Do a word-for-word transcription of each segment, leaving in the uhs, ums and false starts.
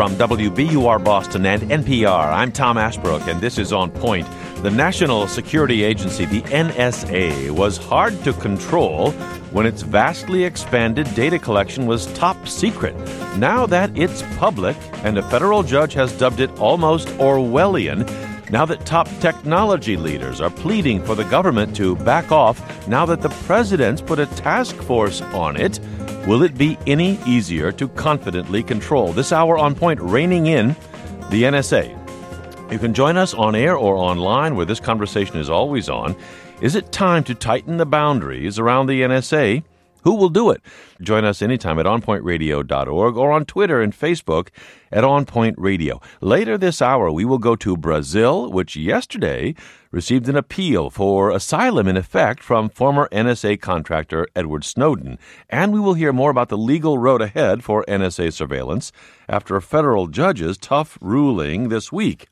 From W B U R Boston and N P R, I'm Tom Ashbrook, and this is On Point. The National Security Agency, the N S A, was hard to control when its vastly expanded data collection was top secret. Now that it's public, and a federal judge has dubbed it almost Orwellian, now that top technology leaders are pleading for the government to back off, now that the president's put a task force on it, will it be any easier to confidently control? This hour On Point, reining in the N S A. You can join us on air or online, where this conversation is always on. Is it time to tighten the boundaries around the N S A? Who will do it? Join us anytime at on point radio dot org or on Twitter and Facebook at On Point Radio. Later this hour, we will go to Brazil, which yesterday received an appeal for asylum, in effect, from former N S A contractor Edward Snowden. And we will hear more about the legal road ahead for N S A surveillance after a federal judge's tough ruling this week.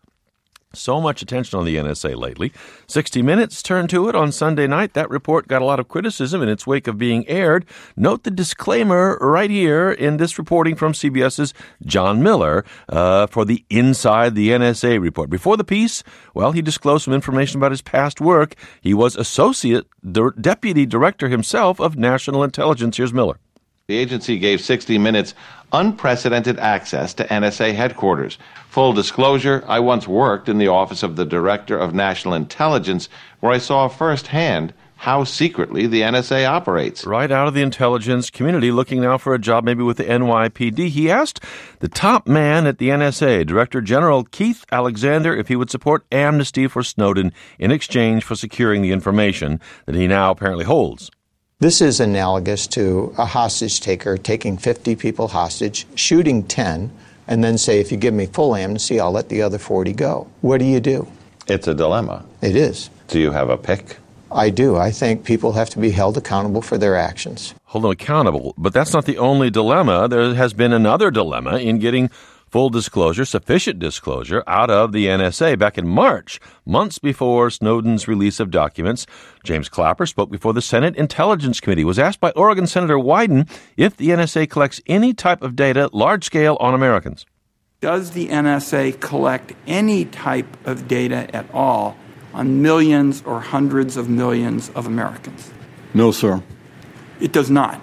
So much attention on the N S A lately. sixty minutes turned to it on Sunday night. That report got a lot of criticism in its wake of being aired. Note the disclaimer right here in this reporting from CBS's John Miller uh, for the Inside the N S A report. Before the piece, well, he disclosed some information about his past work. He was Associate De- Deputy Director himself of National Intelligence. Here's Miller. The agency gave sixty minutes unprecedented access to N S A headquarters. Full disclosure, I once worked in the office of the Director of National Intelligence, where I saw firsthand how secretly the N S A operates. Right out of the intelligence community, looking now for a job maybe with the N Y P D. He asked the top man at the N S A, Director General Keith Alexander, if he would support amnesty for Snowden in exchange for securing the information that he now apparently holds. This is analogous to a hostage taker taking fifty people hostage, shooting ten, and then say, if you give me full amnesty, I'll let the other forty go. What do you do? It's a dilemma. It is. Do you have a pick? I do. I think people have to be held accountable for their actions. Hold them accountable. But that's not the only dilemma. There has been another dilemma in getting full disclosure, sufficient disclosure, out of the N S A. Back in March, months before Snowden's release of documents, James Clapper spoke before the Senate Intelligence Committee, was asked by Oregon Senator Wyden if the N S A collects any type of data large scale on Americans. Does the N S A collect any type of data at all on millions or hundreds of millions of Americans? No, sir. It does not.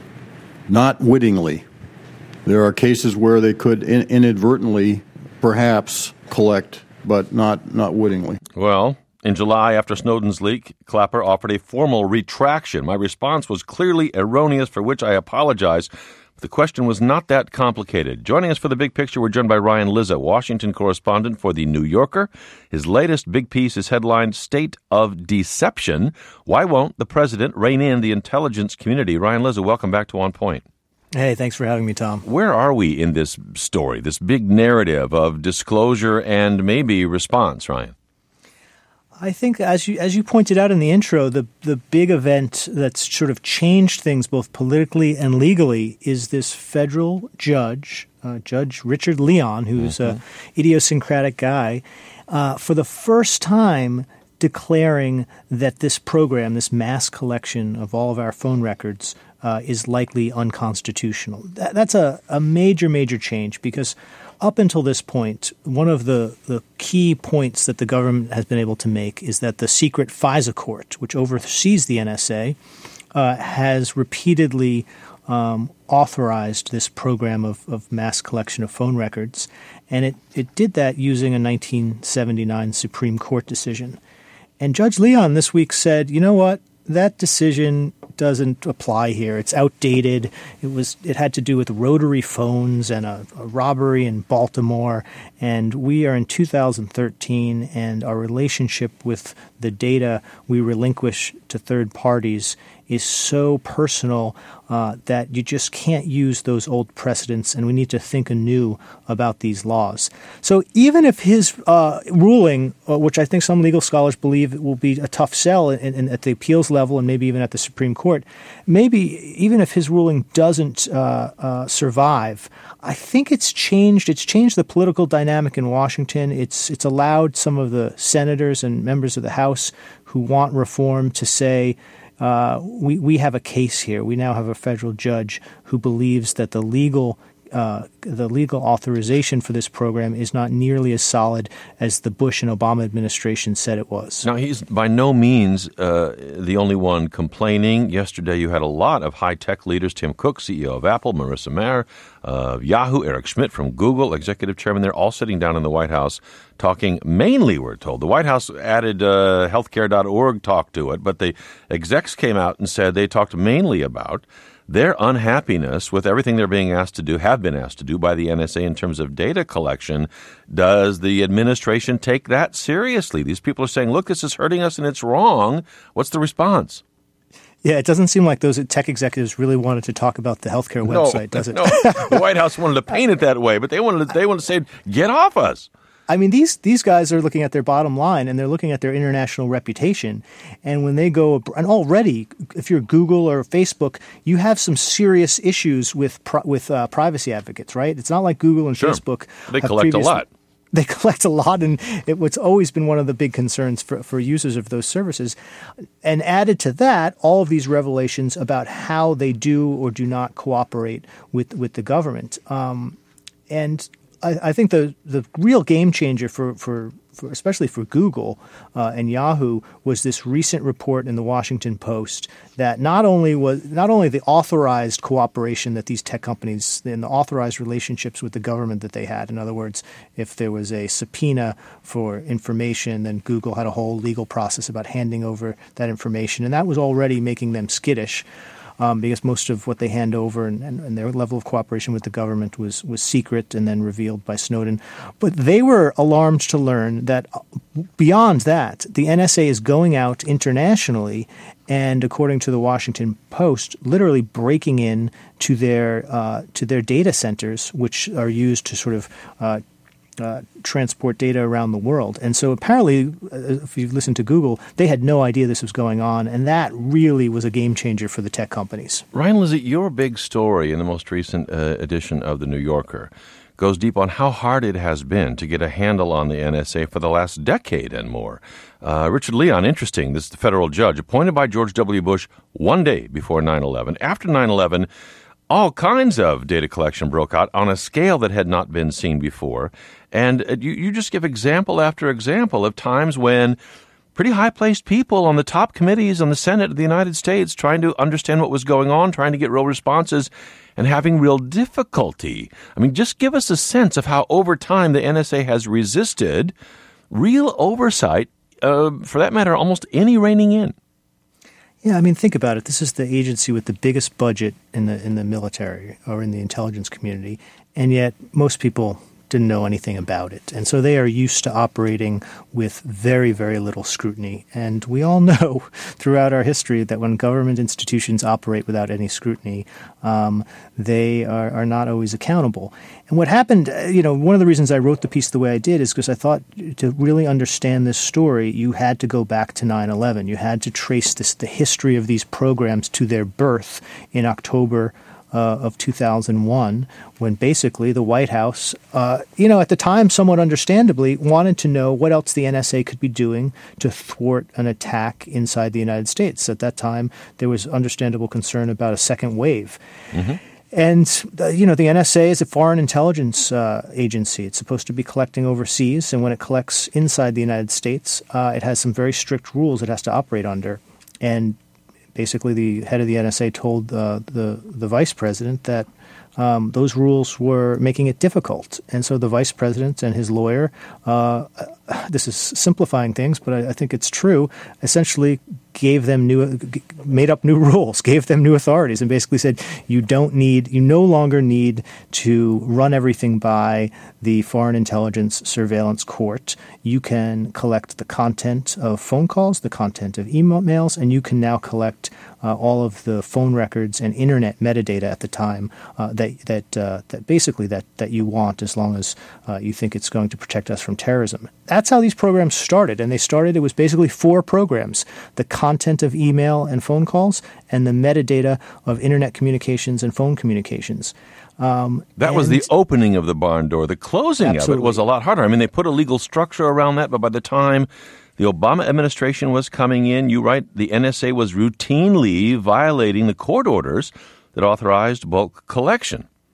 Not wittingly. There are cases where they could in- inadvertently, perhaps, collect, but not, not wittingly. Well, in July, after Snowden's leak, Clapper offered a formal retraction. My response was clearly erroneous, for which I apologize. The question was not that complicated. Joining us for the big picture, we're joined by Ryan Lizza, Washington correspondent for The New Yorker. His latest big piece is headlined State of Deception. Why won't the president rein in the intelligence community? Ryan Lizza, welcome back to On Point. Hey, thanks for having me, Tom. Where are we in this story, this big narrative of disclosure and maybe response, Ryan? I think, as you as you pointed out in the intro, the the big event that's sort of changed things both politically and legally is this federal judge, uh, Judge Richard Leon, who's mm-hmm. an idiosyncratic guy, uh, for the first time declaring that this program, this mass collection of all of our phone records, Uh, is likely unconstitutional. That, that's a, a major, major change because up until this point, one of the, the key points that the government has been able to make is that the secret FISA court, which oversees the N S A, uh, has repeatedly um, authorized this program of, of mass collection of phone records. And it, it did that using a nineteen seventy-nine Supreme Court decision. And Judge Leon this week said, you know what? That decision doesn't apply here. It's outdated. It was. It had to do with rotary phones and a, a robbery in Baltimore. And we are in two thousand thirteen, and our relationship with the data we relinquish to third parties is so personal uh, that you just can't use those old precedents, and we need to think anew about these laws. So even if his uh, ruling, uh, which I think some legal scholars believe will be a tough sell in, in, at the appeals level and maybe even at the Supreme Court, maybe even if his ruling doesn't uh, uh, survive, I think it's changed. It's changed the political dynamic in Washington. It's it's allowed some of the senators and members of the House who want reform to say, Uh, we, we have a case here. We now have a federal judge who believes that the legal uh, the legal authorization for this program is not nearly as solid as the Bush and Obama administration said it was. Now, he's by no means uh, the only one complaining. Yesterday, you had a lot of high-tech leaders, Tim Cook, C E O of Apple, Marissa Mayer, uh, Yahoo, Eric Schmidt from Google, executive chairman. They're all sitting down in the White House talking mainly, we're told. The White House added uh, healthcare dot org talk to it, but the execs came out and said they talked mainly about their unhappiness with everything they're being asked to do, have been asked to do by the N S A in terms of data collection. Does the administration take that seriously? These people are saying, look, this is hurting us and it's wrong. What's the response? Yeah, it doesn't seem like those tech executives really wanted to talk about the healthcare website, no, does it? No, the White House wanted to paint it that way, but they wanted to, they wanted to say, get off us. I mean, these these guys are looking at their bottom line and they're looking at their international reputation. And when they go – and already, if you're Google or Facebook, you have some serious issues with with uh, privacy advocates, right? It's not like Google and sure. Facebook – They collect a lot. They collect a lot, and it, what's always been one of the big concerns for, for users of those services. And added to that, all of these revelations about how they do or do not cooperate with, with the government. Um, and I, I think the the real game changer for, for, for especially for Google uh, and Yahoo was this recent report in the Washington Post that not only was not only the authorized cooperation that these tech companies and the authorized relationships with the government that they had. In other words, if there was a subpoena for information, then Google had a whole legal process about handing over that information, and that was already making them skittish. Um, because most of what they hand over and, and, and their level of cooperation with the government was, was secret and then revealed by Snowden. But they were alarmed to learn that beyond that, the N S A is going out internationally and, according to the Washington Post, literally breaking in to their uh, to their data centers, which are used to sort of uh, Uh, transport data around the world. And so apparently, uh, if you listen to Google, they had no idea this was going on, and that really was a game changer for the tech companies. Ryan Lizzie, your big story in the most recent uh, edition of The New Yorker goes deep on how hard it has been to get a handle on the N S A for the last decade and more. Uh, Richard Leon, interesting, this is the federal judge appointed by George W. Bush one day before nine eleven. After nine eleven, all kinds of data collection broke out on a scale that had not been seen before. And you, you just give example after example of times when pretty high-placed people on the top committees on the Senate of the United States trying to understand what was going on, trying to get real responses, and having real difficulty. I mean, just give us a sense of how over time the N S A has resisted real oversight, uh, for that matter, almost any reining in. Yeah, I mean, think about it. This is the agency with the biggest budget in the in the military or in the intelligence community, and yet most people didn't know anything about it. And so they are used to operating with very, very little scrutiny. And we all know throughout our history that when government institutions operate without any scrutiny, um, they are, are not always accountable. And what happened, you know, one of the reasons I wrote the piece the way I did is because I thought to really understand this story, you had to go back to nine eleven. You had to trace this, the history of these programs to their birth in October Uh, of two thousand one, when basically the White House, uh, you know, at the time, somewhat understandably, wanted to know what else the N S A could be doing to thwart an attack inside the United States. At that time, there was understandable concern about a second wave. Mm-hmm. And, uh, you know, the N S A is a foreign intelligence uh, agency. It's supposed to be collecting overseas, and when it collects inside the United States, uh, it has some very strict rules it has to operate under. And basically, the head of the N S A told uh, the the vice president that um, those rules were making it difficult. And so the vice president and his lawyer, uh, this is simplifying things, but I, I think it's true, essentially gave them new, made up new rules, gave them new authorities, and basically said, you don't need, you no longer need to run everything by the Foreign Intelligence Surveillance Court. You can collect the content of phone calls, the content of emails, and you can now collect uh, all of the phone records and internet metadata at the time uh, that that uh, that basically that that you want, as long as uh, you think it's going to protect us from terrorism. That's how these programs started, and they started. It was basically four programs: the content of email and phone calls, and the metadata of internet communications and phone communications. Um, that was the opening of the barn door. The closing absolutely. of it was a lot harder. I mean, they put a legal structure around that, but by the time the Obama administration was coming in, you write, the N S A was routinely violating the court orders that authorized bulk collection.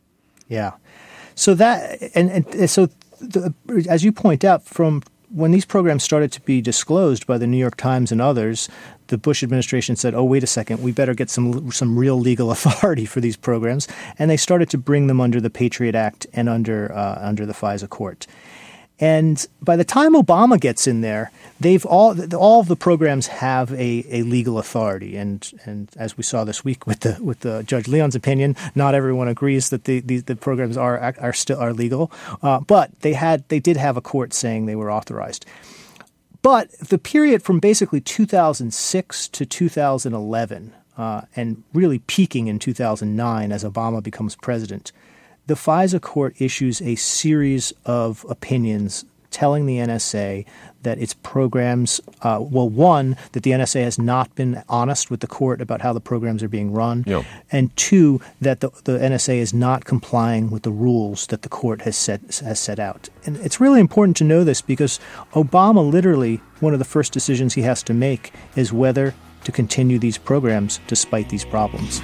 Yeah. So that and, and so the, as you point out, from when these programs started to be disclosed by the New York Times and others, the Bush administration said, oh, wait a second, we better get some some real legal authority for these programs. And they started to bring them under the Patriot Act and under uh, under the FISA court. And by the time Obama gets in there, they've all all of the programs have a, a legal authority. And and as we saw this week with the with the Judge Leon's opinion, not everyone agrees that the the, the programs are are still are legal. Uh, but they had they did have a court saying they were authorized. But the period from basically two thousand six to two thousand eleven, uh, and really peaking in two thousand nine as Obama becomes president, the FISA court issues a series of opinions telling the N S A that its programs, uh, well, one, that the N S A has not been honest with the court about how the programs are being run, yep. and two, that the, the N S A is not complying with the rules that the court has set has set out. And it's really important to know this because Obama literally, one of the first decisions he has to make is whether to continue these programs despite these problems.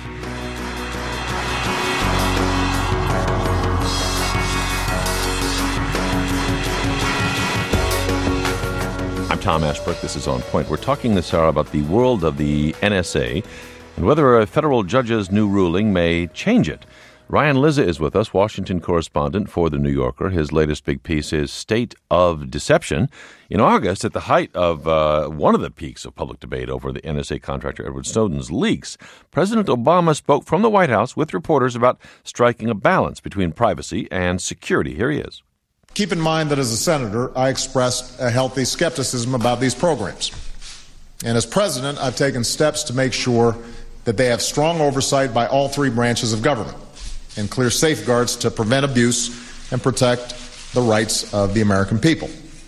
Tom Ashbrook. This is On Point. We're talking this hour about the world of the N S A and whether a federal judge's new ruling may change it. Ryan Lizza is with us, Washington correspondent for The New Yorker. His latest big piece is State of Deception. In August, at the height of uh, one of the peaks of public debate over the N S A contractor Edward Snowden's leaks, President Obama spoke from the White House with reporters about striking a balance between privacy and security. Here he is. Keep in mind that as a senator, I expressed a healthy skepticism about these programs. And as president, I've taken steps to make sure that they have strong oversight by all three branches of government and clear safeguards to prevent abuse and protect the rights of the American people.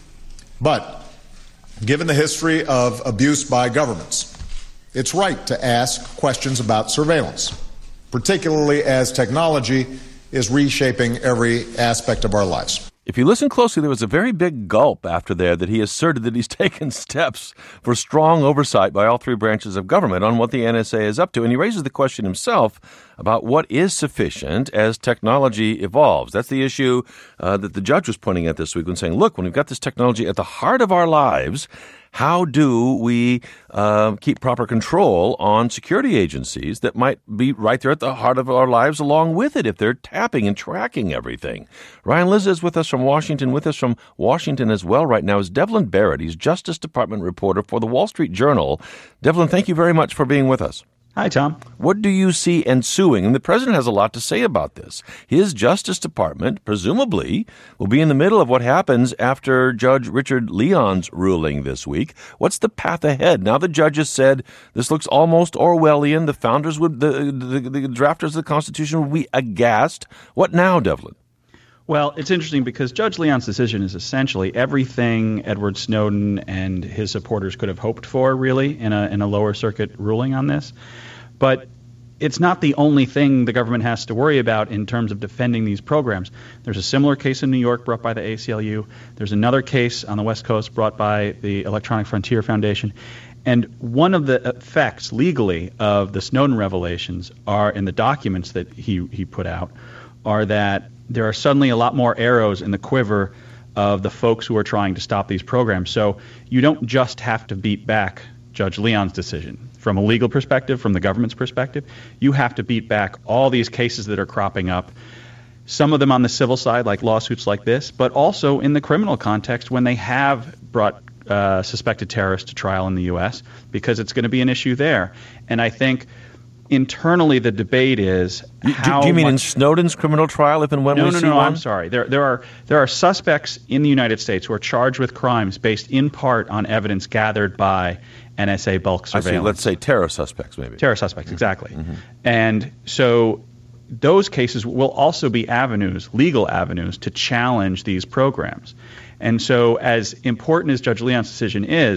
But given the history of abuse by governments, it's right to ask questions about surveillance, particularly as technology is reshaping every aspect of our lives. If you listen closely, there was a very big gulp after there that he asserted that he's taken steps for strong oversight by all three branches of government on what the N S A is up to. And he raises the question himself about what is sufficient as technology evolves. That's the issue uh, that the judge was pointing at this week when saying, look, when we've got this technology at the heart of our lives, how do we uh, keep proper control on security agencies that might be right there at the heart of our lives along with it if they're tapping and tracking everything? Ryan Lizza is with us from Washington. With us from Washington as well right now is Devlin Barrett. He's Justice Department reporter for the Wall Street Journal. Devlin, thank you very much for being with us. Hi, Tom. What do you see ensuing? And the president has a lot to say about this. His Justice Department, presumably, will be in the middle of what happens after Judge Richard Leon's ruling this week. What's the path ahead? Now the judge has said this looks almost Orwellian. The founders would, the, the, the drafters of the Constitution would be aghast. What now, Devlin? Well, it's interesting because Judge Leon's decision is essentially everything Edward Snowden and his supporters could have hoped for, really, in a in a lower circuit ruling on this. But it's not the only thing the government has to worry about in terms of defending these programs. There's a similar case in New York brought by the A C L U. There's another case on the West Coast brought by the Electronic Frontier Foundation. And one of the effects legally of the Snowden revelations are in the documents that he, he put out are that there are suddenly a lot more arrows in the quiver of the folks who are trying to stop these programs. So you don't just have to beat back Judge Leon's decision. From a legal perspective, from the government's perspective, you have to beat back all these cases that are cropping up, some of them on the civil side, like lawsuits like this, but also in the criminal context when they have brought uh, suspected terrorists to trial in the U S, because it's going to be an issue there. And I think internally the debate is how do, do you mean much, in Snowden's criminal trial, if and when no, we no, see no, no, one? I'm sorry. There, there are there are suspects in the United States who are charged with crimes based in part on evidence gathered by N S A bulk surveillance. I see. Let's say terror suspects, maybe. Terror suspects, exactly. Mm-hmm. And so those cases will also be avenues, legal avenues, to challenge these programs. And so as important as Judge Leon's decision is,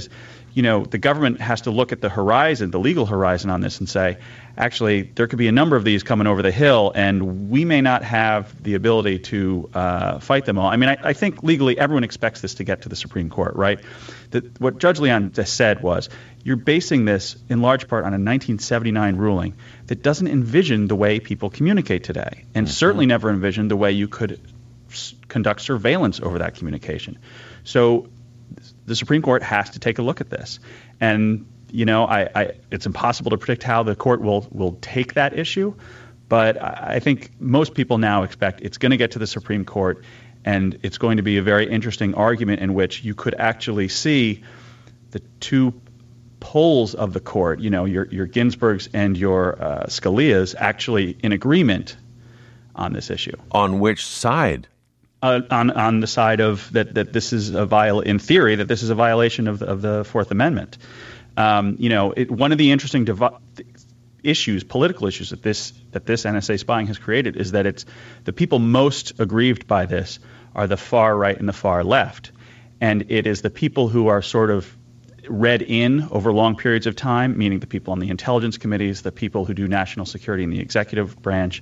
you know, the government has to look at the horizon, the legal horizon on this and say, actually, there could be a number of these coming over the hill, and we may not have the ability to uh, fight them all. I mean, I, I think legally everyone expects this to get to the Supreme Court, right? That what Judge Leon just said was, you're basing this in large part on a nineteen seventy-nine ruling that doesn't envision the way people communicate today, and mm-hmm. certainly never envisioned the way you could s- conduct surveillance over that communication. So the Supreme Court has to take a look at this. And, you know, I, I, it's impossible to predict how the court will, will take that issue. But I, I think most people now expect it's going to get to the Supreme Court, and it's going to be a very interesting argument in which you could actually see the two poles of the court, you know, your, your Ginsburgs and your uh, Scalias actually in agreement on this issue. On which side? Uh, on on the side of that that this is a viol in theory that this is a violation of the, of the Fourth Amendment. Um, you know, it, one of the interesting devi- issues, political issues that this that this N S A spying has created is that it's the people most aggrieved by this are the far right and the far left, and it is the people who are sort of read in over long periods of time, meaning the people on the intelligence committees, the people who do national security in the executive branch.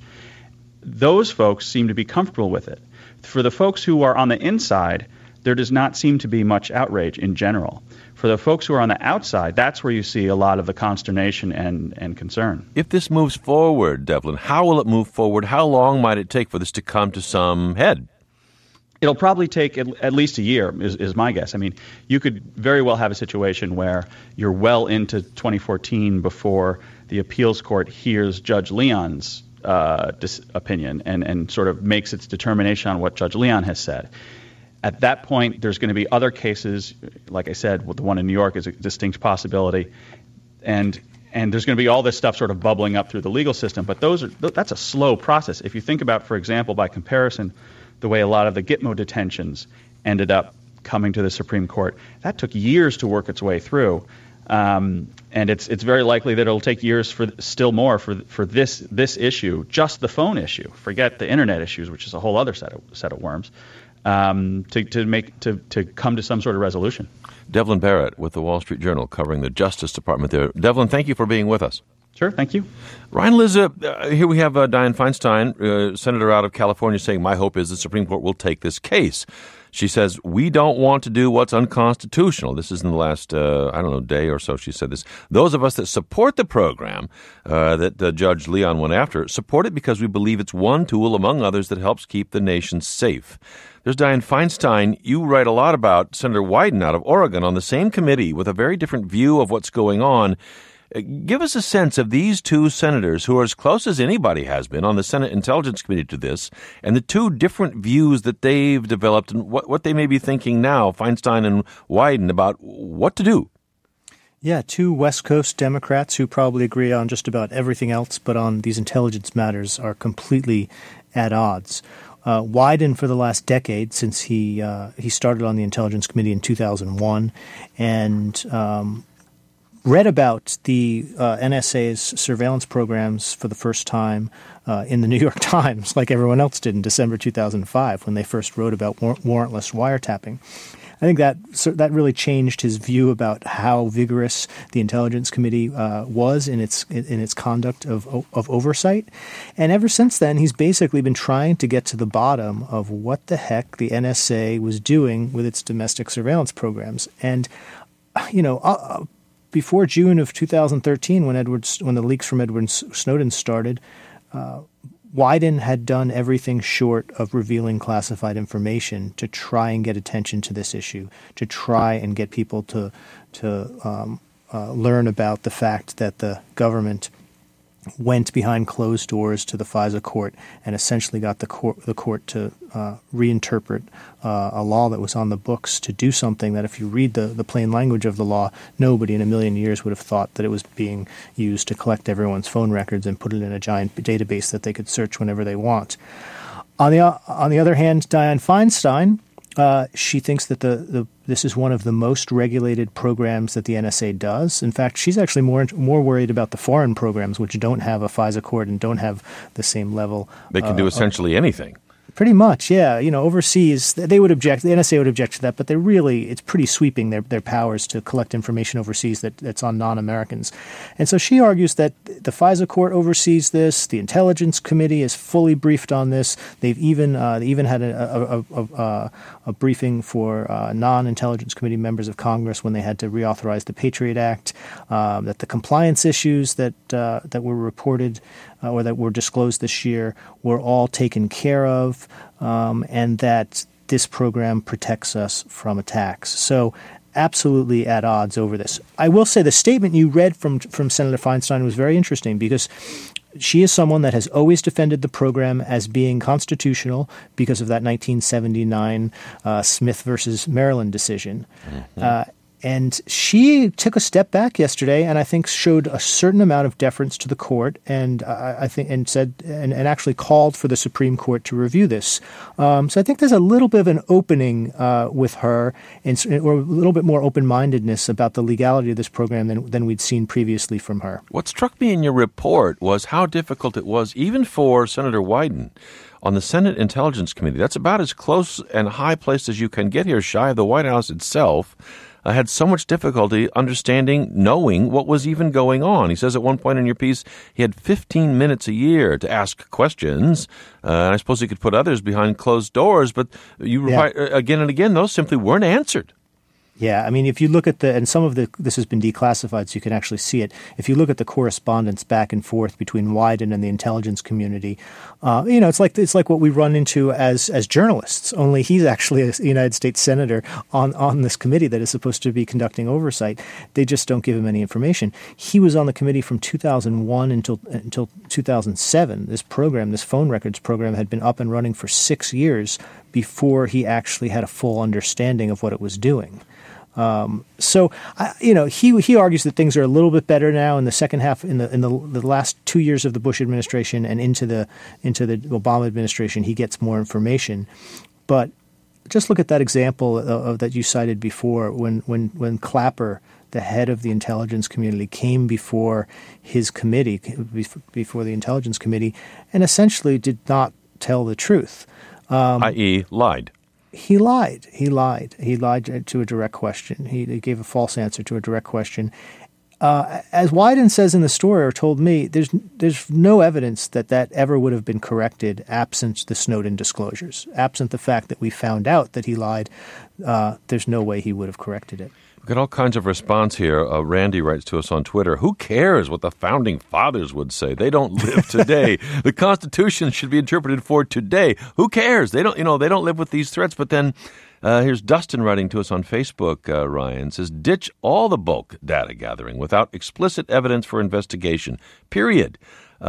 Those folks seem to be comfortable with it. For the folks who are on the inside, there does not seem to be much outrage in general. For the folks who are on the outside, that's where you see a lot of the consternation and, and concern. If this moves forward, Devlin, how will it move forward? How long might it take for this to come to some head? It'll probably take at, at least a year, is, is my guess. I mean, you could very well have a situation where you're well into twenty fourteen before the appeals court hears Judge Leon's uh, dis- opinion and, and sort of makes its determination on what Judge Leon has said. At that point, there's going to be other cases. Like I said, the one in New York is a distinct possibility. And and there's going to be all this stuff sort of bubbling up through the legal system. But those are that's a slow process. If you think about, for example, by comparison, the way a lot of the Gitmo detentions ended up coming to the Supreme Court, that took years to work its way through. Um, and it's it's very likely that it'll take years for still more for for this this issue, just the phone issue. Forget the internet issues, which is a whole other set of set of worms. Um, to, to make to, to come to some sort of resolution. Devlin Barrett with the Wall Street Journal covering the Justice Department there. Devlin, thank you for being with us. Sure, thank you. Ryan Lizza, uh, here we have uh, Dianne Feinstein, uh, senator out of California, saying, my hope is the Supreme Court will take this case. She says, we don't want to do what's unconstitutional. This is in the last, uh, I don't know, day or so she said this. Those of us that support the program uh, that uh, Judge Leon went after, support it because we believe it's one tool among others that helps keep the nation safe. There's Dianne Feinstein. You write a lot about Senator Wyden out of Oregon on the same committee with a very different view of what's going on. Give us a sense of these two senators who are as close as anybody has been on the Senate Intelligence Committee to this, and the two different views that they've developed and what, what they may be thinking now, Feinstein and Wyden, about what to do. Yeah, two West Coast Democrats who probably agree on just about everything else, but on these intelligence matters are completely at odds. Uh, Wyden, for the last decade, since he uh, he started on the Intelligence Committee in two thousand one, and um, read about the uh, N S A's surveillance programs for the first time uh, in the New York Times, like everyone else did in December two thousand five when they first wrote about war- warrantless wiretapping. I think that so that really changed his view about how vigorous the Intelligence Committee uh, was in its in its conduct of of oversight. And ever since then, he's basically been trying to get to the bottom of what the heck the N S A was doing with its domestic surveillance programs. And, you know, uh, before June of two thousand thirteen, when Edward when the leaks from Edward Snowden started, uh, Wyden had done everything short of revealing classified information to try and get attention to this issue, to try and get people to to um, uh, learn about the fact that the government went behind closed doors to the FISA court and essentially got the court the court to uh, reinterpret uh, a law that was on the books to do something that, if you read the, the plain language of the law, nobody in a million years would have thought that it was being used to collect everyone's phone records and put it in a giant database that they could search whenever they want. On the uh, on the other hand, Dianne Feinstein, uh, she thinks that the, the this is one of the most regulated programs that the N S A does. In fact, she's actually more more worried about the foreign programs, which don't have a FISA court and don't have the same level. They can uh, do essentially of, anything. Pretty much, yeah. You know, overseas, they would object, the N S A would object to that, but they really, it's pretty sweeping, their their powers to collect information overseas that, that's on non-Americans. And so she argues that the FISA court oversees this, the Intelligence Committee is fully briefed on this. They've even uh, they even had a, a, a, a, a briefing for uh, non-Intelligence Committee members of Congress when they had to reauthorize the Patriot Act, um, that the compliance issues that, uh, that were reported uh, or that were disclosed this year were all taken care of. Um, and that this program protects us from attacks. So absolutely at odds over this. I will say the statement you read from from Senator Feinstein was very interesting because she is someone that has always defended the program as being constitutional because of that nineteen seventy-nine uh, Smith versus Maryland decision. Mm-hmm. Uh, And she took a step back yesterday, and I think showed a certain amount of deference to the court, and uh, I think and said and, and actually called for the Supreme Court to review this. Um, so I think there's a little bit of an opening uh, with her, and, or a little bit more open-mindedness about the legality of this program than than we'd seen previously from her. What struck me in your report was how difficult it was, even for Senator Wyden, on the Senate Intelligence Committee. That's about as close and high placed as you can get here, shy of the White House itself. I had so much difficulty understanding, knowing what was even going on. He says at one point in your piece he had fifteen minutes a year to ask questions. Uh, and I suppose he could put others behind closed doors, but you yeah. again and again, those simply weren't answered. Yeah, I mean, if you look at the, and some of the, this has been declassified so you can actually see it. If you look at the correspondence back and forth between Wyden and the intelligence community, uh, you know, it's like it's like what we run into as as journalists. Only he's actually a United States senator on on this committee that is supposed to be conducting oversight. They just don't give him any information. He was on the committee from two thousand one until until two thousand seven. This program, this phone records program, had been up and running for six years before he actually had a full understanding of what it was doing. Um, so, I, you know, he he argues that things are a little bit better now in the second half, in the in the, the last two years of the Bush administration and into the into the Obama administration, he gets more information. But just look at that example of, of, that you cited before, when when when Clapper, the head of the intelligence community, came before his committee, before the Intelligence Committee, and essentially did not tell the truth. Um, that is lied. He lied. He lied. He lied to a direct question. He, he gave a false answer to a direct question. Uh, as Wyden says in the story, or told me, there's there's no evidence that that ever would have been corrected absent the Snowden disclosures. Absent the fact that we found out that he lied, uh, there's no way he would have corrected it. We've got all kinds of response here. Uh, Randy writes to us on Twitter, who cares what the Founding Fathers would say? They don't live today. The Constitution should be interpreted for today. Who cares? They don't, you know, they don't live with these threats. But then uh, here's Dustin writing to us on Facebook, uh, Ryan, says, ditch all the bulk data gathering without explicit evidence for investigation, period.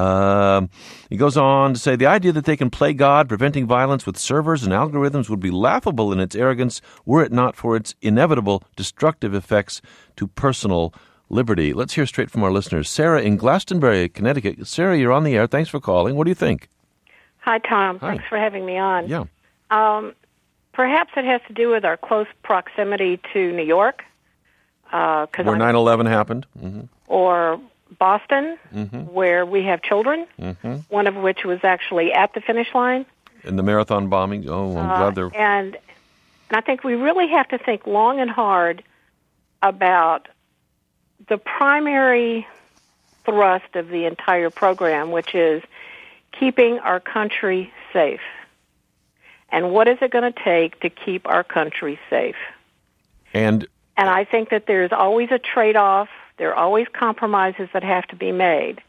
Um, he goes on to say, the idea that they can play God, preventing violence with servers and algorithms would be laughable in its arrogance were it not for its inevitable destructive effects to personal liberty. Let's hear straight from our listeners. Sarah in Glastonbury, Connecticut. Sarah, you're on the air. Thanks for calling. What do you think? Hi, Tom. Hi. Thanks for having me on. Yeah. Um, perhaps it has to do with our close proximity to New York. Uh, Where nine eleven happened. Mm-hmm. Or Boston, mm-hmm. where we have children, mm-hmm. one of which was actually at the finish line. In the marathon bombing? Oh, I'm uh, glad they're... And, and I think we really have to think long and hard about the primary thrust of the entire program, which is keeping our country safe. And what is it going to take to keep our country safe? And... And I think that there's always a trade-off. There are always compromises that have to be made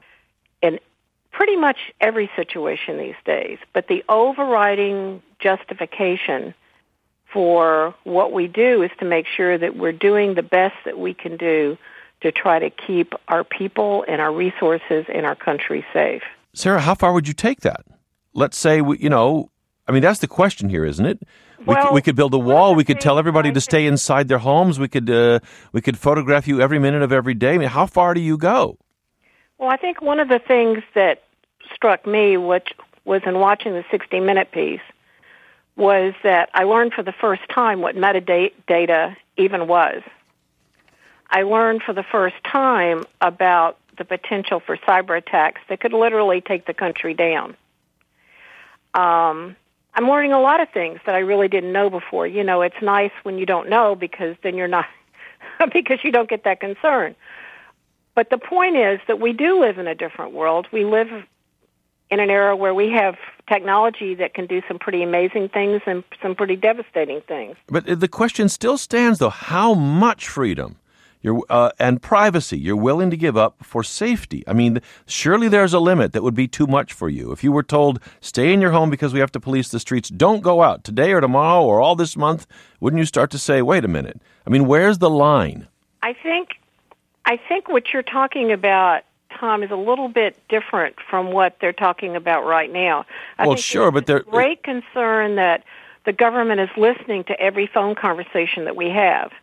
in pretty much every situation these days. But the overriding justification for what we do is to make sure that we're doing the best that we can do to try to keep our people and our resources in our country safe. Sarah, how far would you take that? Let's say, we, you know, I mean, that's the question here, isn't it? We, well, could, we could build a wall. We could tell everybody to stay inside their homes. We could uh, we could photograph you every minute of every day. I mean, how far do you go? Well, I think one of the things that struck me, which was in watching the sixty minute piece, was that I learned for the first time what metadata even was. I learned for the first time about the potential for cyber attacks that could literally take the country down. Um, I'm learning a lot of things that I really didn't know before. You know, it's nice when you don't know because then you're not, because you don't get that concern. But the point is that we do live in a different world. We live in an era where we have technology that can do some pretty amazing things and some pretty devastating things. But the question still stands, though, how much freedom you're, uh, and privacy you're willing to give up for safety? I mean, surely there's a limit that would be too much for you. If you were told, stay in your home because we have to police the streets, don't go out today or tomorrow or all this month, wouldn't you start to say, wait a minute? I mean, where's the line? I think, I think what you're talking about, Tom, is a little bit different from what they're talking about right now. I well, think sure, but there's great concern that the government is listening to every phone conversation that we have.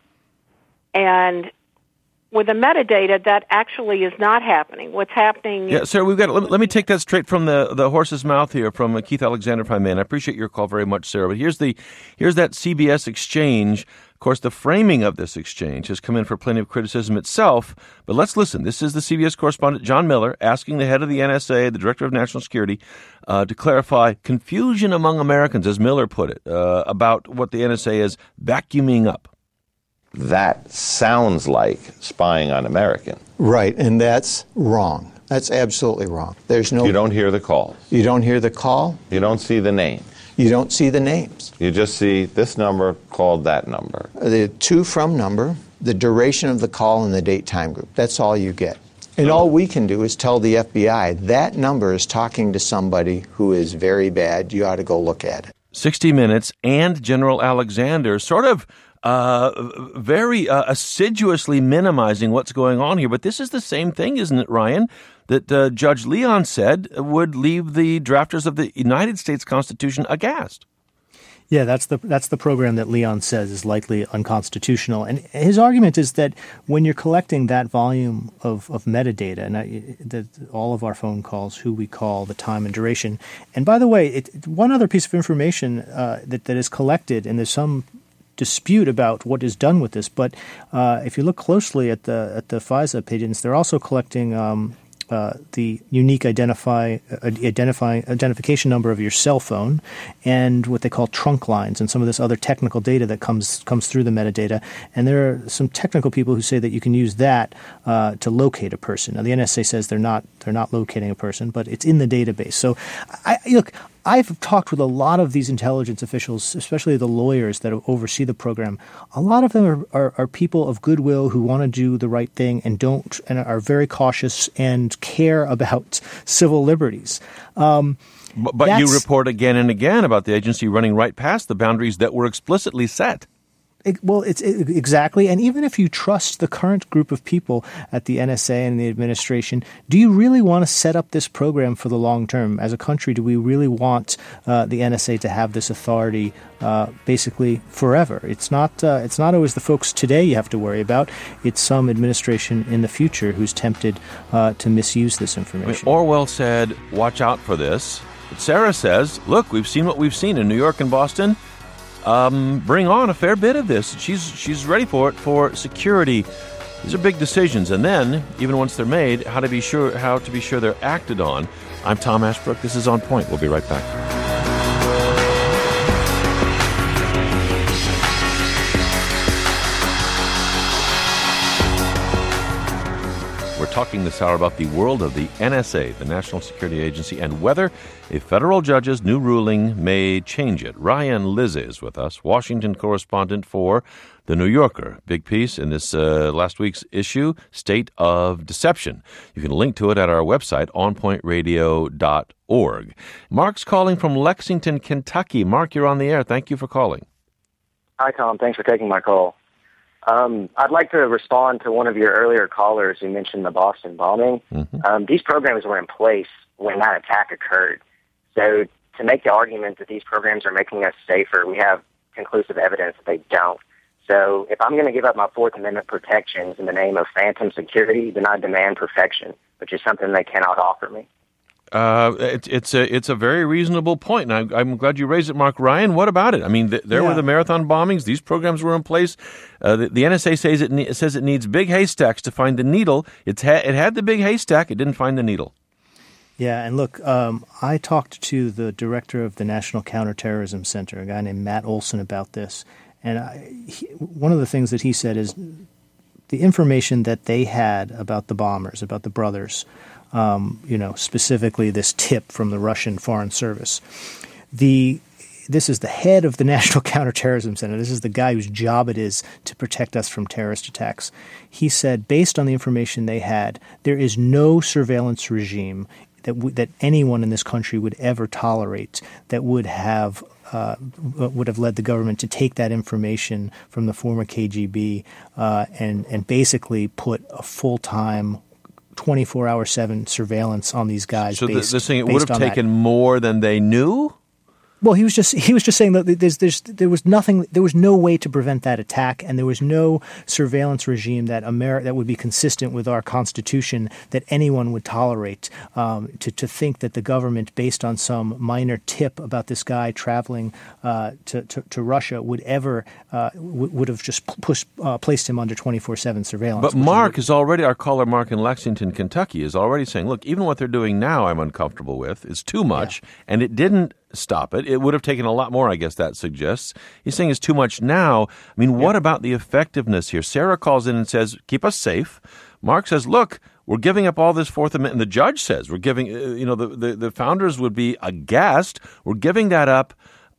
And with the metadata, that actually is not happening. What's happening Yeah, is... sir, we've got. Let me, let me take that straight from the, the horse's mouth here from uh, Keith Alexander, if I may. And I appreciate your call very much, Sarah. But here's the here's that C B S exchange. Of course, the framing of this exchange has come in for plenty of criticism itself. But let's listen. This is the C B S correspondent, John Miller, asking the head of the N S A, the director of national security, uh, to clarify confusion among Americans, as Miller put it, uh, about what the N S A is vacuuming up. That sounds like spying on Americans. Right, and that's wrong. That's absolutely wrong. There's no. You don't hear the calls. You don't hear the call. You don't see the name. You don't see the names. You just see this number called that number. The to from number, the duration of the call, and the date time group. That's all you get. And all we can do is tell the F B I that number is talking to somebody who is very bad. You ought to go look at it. sixty Minutes and General Alexander sort of uh, very uh, assiduously minimizing what's going on here. But this is the same thing, isn't it, Ryan, that uh, Judge Leon said would leave the drafters of the United States Constitution aghast. Yeah, that's the that's the program that Leon says is likely unconstitutional. And his argument is that when you're collecting that volume of, of metadata, and I, that all of our phone calls, who we call, the time and duration. And by the way, it, one other piece of information uh, that, that is collected, and there's some dispute about what is done with this, but uh, if you look closely at the at the FISA opinions, they're also collecting um, Uh, the unique identify uh, identifying identification number of your cell phone and what they call trunk lines and some of this other technical data that comes comes through the metadata. And there are some technical people who say that you can use that uh, to locate a person. Now the N S A says they're not they're not locating a person, but it's in the database. So I look. I've talked with a lot of these intelligence officials, especially the lawyers that oversee the program. A lot of them are, are, are people of goodwill who want to do the right thing and don't and are very cautious and care about civil liberties. Um, but but you report again and again about the agency running right past the boundaries that were explicitly set. It, well, it's it, exactly. And even if you trust the current group of people at the N S A and the administration, do you really want to set up this program for the long term? As a country, do we really want uh, the N S A to have this authority uh, basically forever? It's not. Uh, it's not always the folks today you have to worry about. It's some administration in the future who's tempted uh, to misuse this information. I mean, Orwell said, "Watch out for this." But Sarah says, "Look, we've seen what we've seen in New York and Boston. Um, bring on a fair bit of this." She's she's ready for it for security. These are big decisions, and then even once they're made, how to be sure how to be sure they're acted on. I'm Tom Ashbrook. This is On Point. We'll be right back. We're talking this hour about the world of the N S A, the National Security Agency, and whether a federal judge's new ruling may change it. Ryan Lizza is with us, Washington correspondent for The New Yorker. Big piece in this uh, last week's issue, State of Deception. You can link to it at our website, on point radio dot org. Mark's calling from Lexington, Kentucky. Mark, you're on the air. Thank you for calling. Hi, Tom. Thanks for taking my call. Um, I'd like to respond to one of your earlier callers who mentioned the Boston bombing. Mm-hmm. Um, these programs were in place when that attack occurred. So to make the argument that these programs are making us safer, we have conclusive evidence that they don't. So if I'm going to give up my Fourth Amendment protections in the name of phantom security, then I demand perfection, which is something they cannot offer me. Uh, it, it's a it's a very reasonable point, and I'm, I'm glad you raised it, Mark. Ryan, what about it? I mean, th- there yeah. were the marathon bombings; these programs were in place. Uh, the, the N S A says it ne- says it needs big haystacks to find the needle. It's ha- it had the big haystack; it didn't find the needle. Yeah, and look, um, I talked to the director of the National Counterterrorism Center, a guy named Matt Olson, about this. And I, he, one of the things that he said is the information that they had about the bombers, about the brothers, um, you know, specifically this tip from the Russian Foreign Service. The This is the head of the National Counterterrorism Center. This is the guy whose job it is to protect us from terrorist attacks. He said, based on the information they had, there is no surveillance regime that w- that anyone in this country would ever tolerate that would have uh, would have led the government to take that information from the former K G B uh, and and basically put a full-time twenty-four hour seven surveillance on these guys. So based, the, this thing it based would have on taken that. more than they knew? Well, he was just he was just saying that there's, there's there was nothing there was no way to prevent that attack, and there was no surveillance regime that Ameri- that would be consistent with our Constitution that anyone would tolerate. Um, to to think that the government, based on some minor tip about this guy traveling uh, to, to to Russia, would ever uh, w- would have just pushed uh, placed him under twenty-four seven surveillance. But Mark is already our caller. Mark in Lexington, Kentucky, is already saying, "Look, even what they're doing now, I'm uncomfortable with. It's too much, yeah. and it didn't." Stop it. It would have taken a lot more, I guess that suggests. He's saying it's too much now. I mean, what yeah. about the effectiveness here? Sarah calls in and says, keep us safe. Mark says, look, we're giving up all this Fourth Amendment. And the judge says, we're giving, you know, the, the, the founders would be aghast. We're giving that up.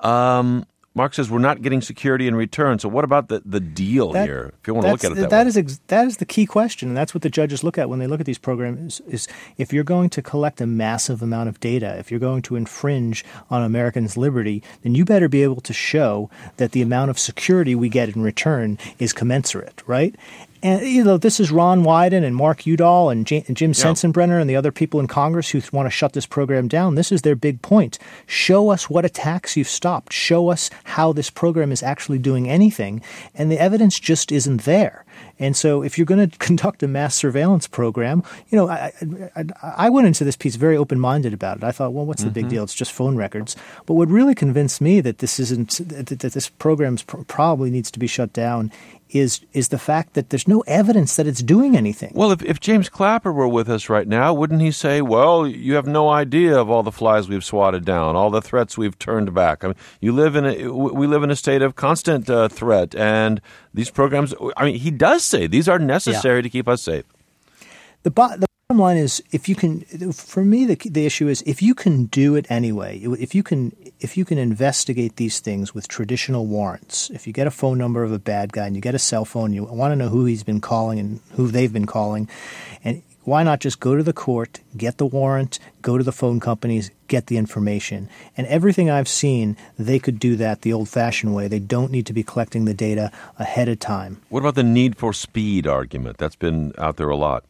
Um, Mark says we're not getting security in return. So what about the, the deal that, here, if you want to look at it that, that way? Is ex- that is the key question, and that's what the judges look at when they look at these programs, is if you're going to collect a massive amount of data, if you're going to infringe on Americans' liberty, then you better be able to show that the amount of security we get in return is commensurate, right? And, you know, this is Ron Wyden and Mark Udall and, J- and Jim yeah. Sensenbrenner and the other people in Congress who want to shut this program down. This is their big point. Show us what attacks you've stopped. Show us how this program is actually doing anything. And the evidence just isn't there. And so if you're going to conduct a mass surveillance program, you know, I, I, I went into this piece very open-minded about it. I thought, well, what's the mm-hmm. big deal? It's just phone records. But what really convinced me that this isn't that, that this program probably needs to be shut down is is the fact that there's no evidence that it's doing anything. Well, if, if James Clapper were with us right now, wouldn't he say, well, you have no idea of all the flies we've swatted down, all the threats we've turned back. I mean, you live in a, we live in a state of constant uh, threat, and these programs, I mean, he does say these are necessary yeah. to keep us safe. The, bo- the bottom line is, if you can, for me, the the issue is if you can do it anyway, if you can if you can investigate these things with traditional warrants, if you get a phone number of a bad guy and you get a cell phone, you want to know who he's been calling and who they've been calling, and why not just go to the court, get the warrant, go to the phone companies, get the information. And everything I've seen, they could do that the old-fashioned way. They don't need to be collecting the data ahead of time. What about the need for speed argument? That's been out there a lot.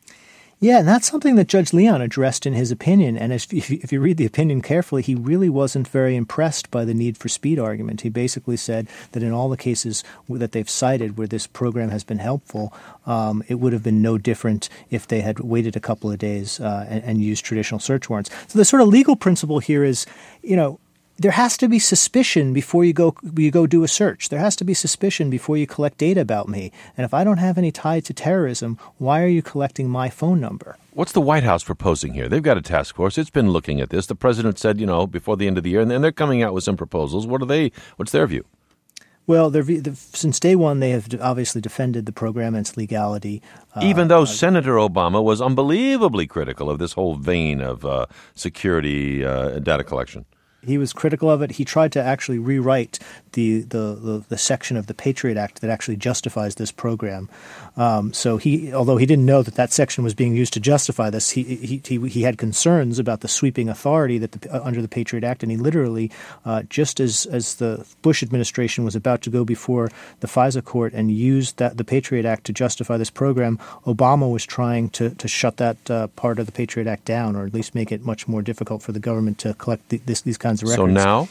Yeah, and that's something that Judge Leon addressed in his opinion. And if you, if you read the opinion carefully, he really wasn't very impressed by the need for speed argument. He basically said that in all the cases that they've cited where this program has been helpful, um, it would have been no different if they had waited a couple of days uh, and, and used traditional search warrants. So the sort of legal principle here is, you know, there has to be suspicion before you go you go do a search. There has to be suspicion before you collect data about me. And if I don't have any tie to terrorism, why are you collecting my phone number? What's the White House proposing here? They've got a task force. It's been looking at this. The president said, you know, before the end of the year, and then they're coming out with some proposals. What are they? What's their view? Well, since day one, they have obviously defended the program and its legality. Uh, Even though uh, Senator Obama was unbelievably critical of this whole vein of uh, security uh, data collection. He was critical of it. He tried to actually rewrite the, the, the, the section of the Patriot Act that actually justifies this program. Um, so he, although he didn't know that that section was being used to justify this, he he he, he had concerns about the sweeping authority that the, uh, under the Patriot Act, and he literally, uh, just as as the Bush administration was about to go before the FISA court and use that the Patriot Act to justify this program, Obama was trying to to shut that uh, part of the Patriot Act down, or at least make it much more difficult for the government to collect the, this, these kinds of records. So now?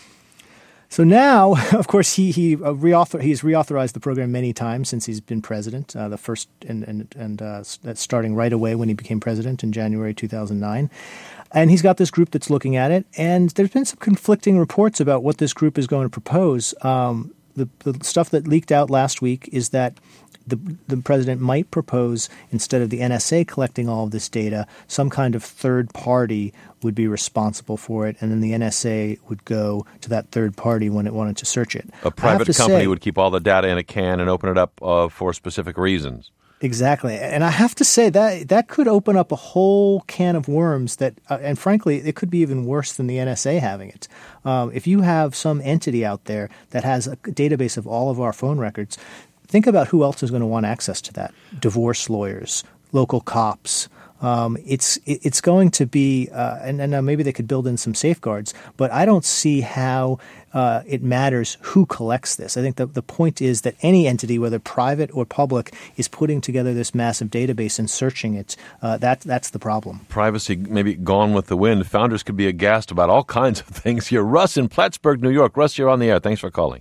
So now, of course, he he uh, reauthor he's reauthorized the program many times since he's been president. Uh, the first and and and uh, that's starting right away when he became president in January two thousand nine, and he's got this group that's looking at it. And there's been some conflicting reports about what this group is going to propose. Um, the, the stuff that leaked out last week is that the, the president might propose, instead of the N S A collecting all of this data, some kind of third party would be responsible for it, and then the N S A would go to that third party when it wanted to search it. A private company say, would keep all the data in a can and open it up uh, for specific reasons. Exactly. And I have to say that that could open up a whole can of worms that, uh, and frankly, it could be even worse than the N S A having it. Um, if you have some entity out there that has a database of all of our phone records, think about who else is going to want access to that. Divorce lawyers, local cops. Um, it's it's going to be, uh, and, and uh, maybe they could build in some safeguards, but I don't see how uh, it matters who collects this. I think the, the point is that any entity, whether private or public, is putting together this massive database and searching it. Uh, that, that's the problem. Privacy maybe gone with the wind. Founders could be aghast about all kinds of things here. Russ in Plattsburgh, New York. Russ, you're on the air. Thanks for calling.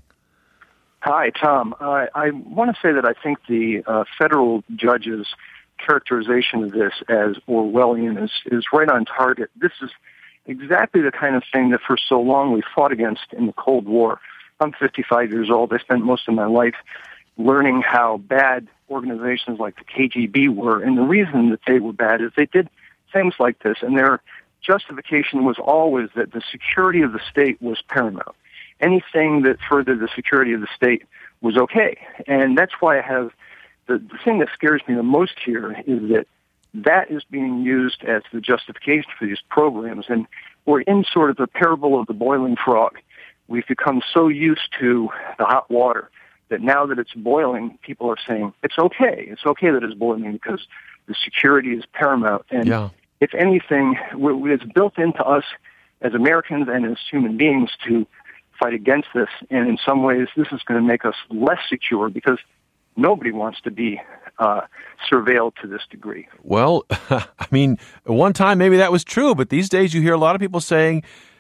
Hi, Tom. Uh, I want to say that I think the uh, federal judges' characterization of this as Orwellian is, is right on target. This is exactly the kind of thing that for so long we fought against in the Cold War. I'm fifty-five years old. I spent most of my life learning how bad organizations like the K G B were, and the reason that they were bad is they did things like this, and their justification was always that the security of the state was paramount. Anything that furthered the security of the state was okay, and that's why I have The, the thing that scares me the most here is that that is being used as the justification for these programs. And we're in sort of the parable of the boiling frog. We've become so used to the hot water that now that it's boiling, people are saying, it's okay. It's okay that it's boiling because the security is paramount. And yeah. if anything, it's built into us as Americans and as human beings to fight against this. And in some ways, this is going to make us less secure because nobody wants to be uh, surveilled to this degree. Well, I mean, one time maybe that was true, but these days you hear a lot of people saying,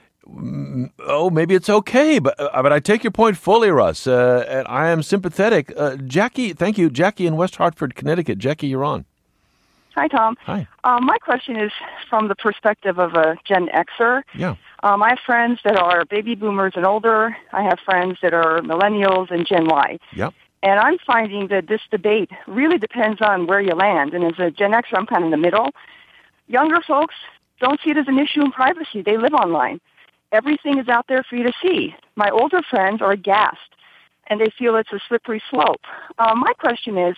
oh, maybe it's okay. But uh, but I take your point fully, Russ, uh, and I am sympathetic. Uh, Jackie, thank you. Jackie in West Hartford, Connecticut. Jackie, you're on. Hi, Tom. Hi. Um, my question is from the perspective of a Gen Xer. Yeah. Um, I have friends that are baby boomers and older. I have friends that are millennials and Gen Y. Yep. And I'm finding that this debate really depends on where you land. And as a Gen Xer, I'm kind of in the middle. Younger folks don't see it as an issue in privacy. They live online. Everything is out there for you to see. My older friends are aghast, and they feel it's a slippery slope. Um, my question is,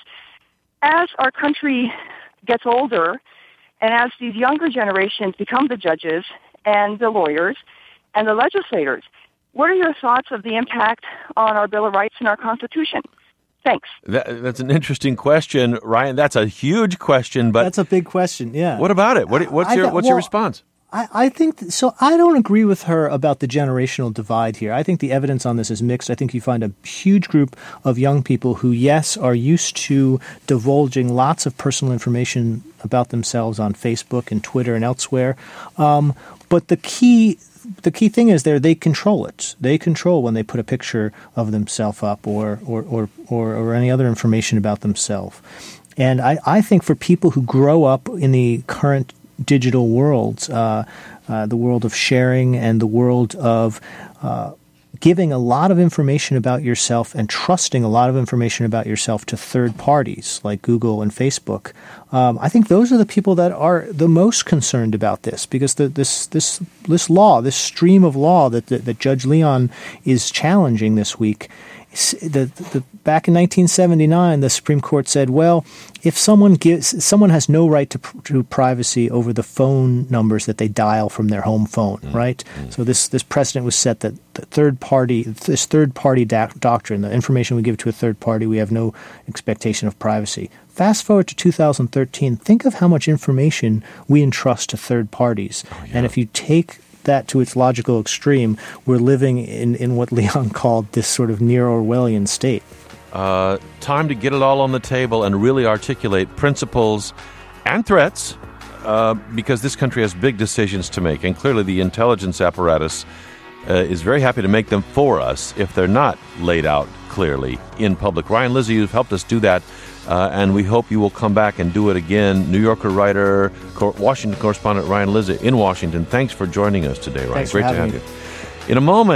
as our country gets older, and as these younger generations become the judges and the lawyers and the legislators, what are your thoughts of the impact on our Bill of Rights and our Constitution? Thanks. That, that's an interesting question, Ryan. That's a huge question, but that's a big question. Yeah. What about it? What, what's I, your I, what's well, your response? I, I think th- so. I don't agree with her about the generational divide here. I think the evidence on this is mixed. I think you find a huge group of young people who, yes, are used to divulging lots of personal information about themselves on Facebook and Twitter and elsewhere. Um, but the key. The key thing is there they control it. They control when they put a picture of themselves up or or, or, or or any other information about themselves. And I, I think for people who grow up in the current digital world, uh, uh, the world of sharing and the world of uh, giving a lot of information about yourself and trusting a lot of information about yourself to third parties like Google and Facebook, um, I think those are the people that are the most concerned about this because the, this this this law, this stream of law that, that, that Judge Leon is challenging this week, the, the, back in nineteen seventy-nine, the Supreme Court said, well, if someone gives, someone has no right to, to privacy over the phone numbers that they dial from their home phone, mm-hmm. right? Mm-hmm. So this, this precedent was set that the third party, this third party doc- doctrine, the information we give to a third party, we have no expectation of privacy. Fast forward to two thousand thirteen, think of how much information we entrust to third parties. Oh, yeah. And if you take that to its logical extreme, we're living in, in what Leon called this sort of near Orwellian state. Uh, time to get it all on the table and really articulate principles and threats uh, because this country has big decisions to make. And clearly the intelligence apparatus uh, is very happy to make them for us if they're not laid out clearly in public. Ryan Lizzie, you've helped us do that. Uh, and we hope you will come back and do it again. New Yorker writer, cor- Washington correspondent Ryan Lizzie in Washington. Thanks for joining us today, Ryan. Thanks Great for to have me. you. In a moment,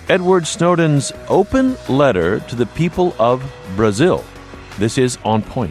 Edward Snowden's open letter to the people of Brazil. This is On Point.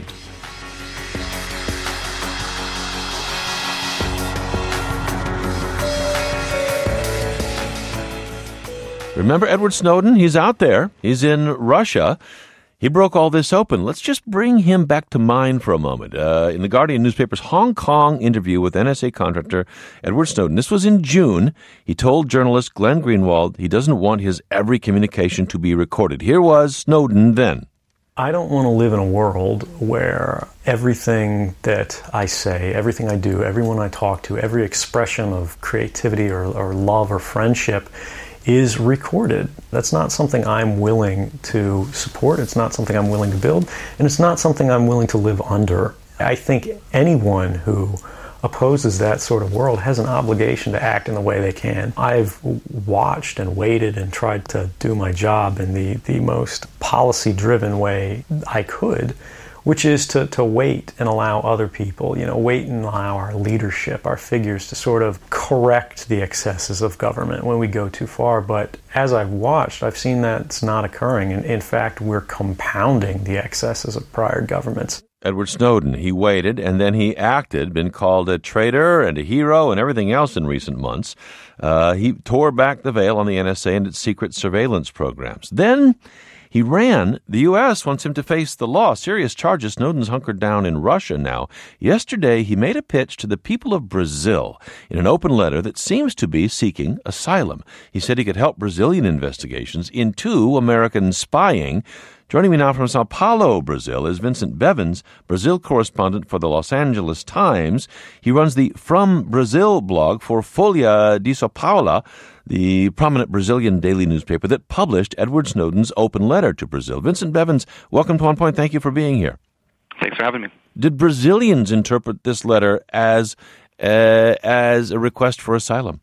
Remember Edward Snowden? He's out there. He's in Russia. He broke all this open. Let's just bring him back to mind for a moment. Uh, in the Guardian newspaper's Hong Kong interview with N S A contractor Edward Snowden, this was in June, he told journalist Glenn Greenwald he doesn't want his every communication to be recorded. Here was Snowden then. I don't want to live in a world where everything that I say, everything I do, everyone I talk to, every expression of creativity or, or love or friendship is recorded. That's not something I'm willing to support. It's not something I'm willing to build. And it's not something I'm willing to live under. I think anyone who opposes that sort of world has an obligation to act in the way they can. I've watched and waited and tried to do my job in the, the most policy-driven way I could, which is to, to wait and allow other people, you know, wait and allow our leadership, our figures to sort of correct the excesses of government when we go too far. But as I've watched, I've seen that it's not occurring. And in fact, we're compounding the excesses of prior governments. Edward Snowden, he waited and then he acted, been called a traitor and a hero and everything else in recent months. Uh, he tore back the veil on the N S A and its secret surveillance programs. Then he ran. The U S wants him to face the law. Serious charges. Snowden's hunkered down in Russia now. Yesterday, he made a pitch to the people of Brazil in an open letter that seems to be seeking asylum. He said he could help Brazilian investigations into American spying. Joining me now from Sao Paulo, Brazil, is Vincent Bevins, Brazil correspondent for the Los Angeles Times. He runs the From Brazil blog for Folha de Sao Paulo, the prominent Brazilian daily newspaper that published Edward Snowden's open letter to Brazil. Vincent Bevins, welcome to On Point. Thank you for being here. Thanks for having me. Did Brazilians interpret this letter as uh, as a request for asylum?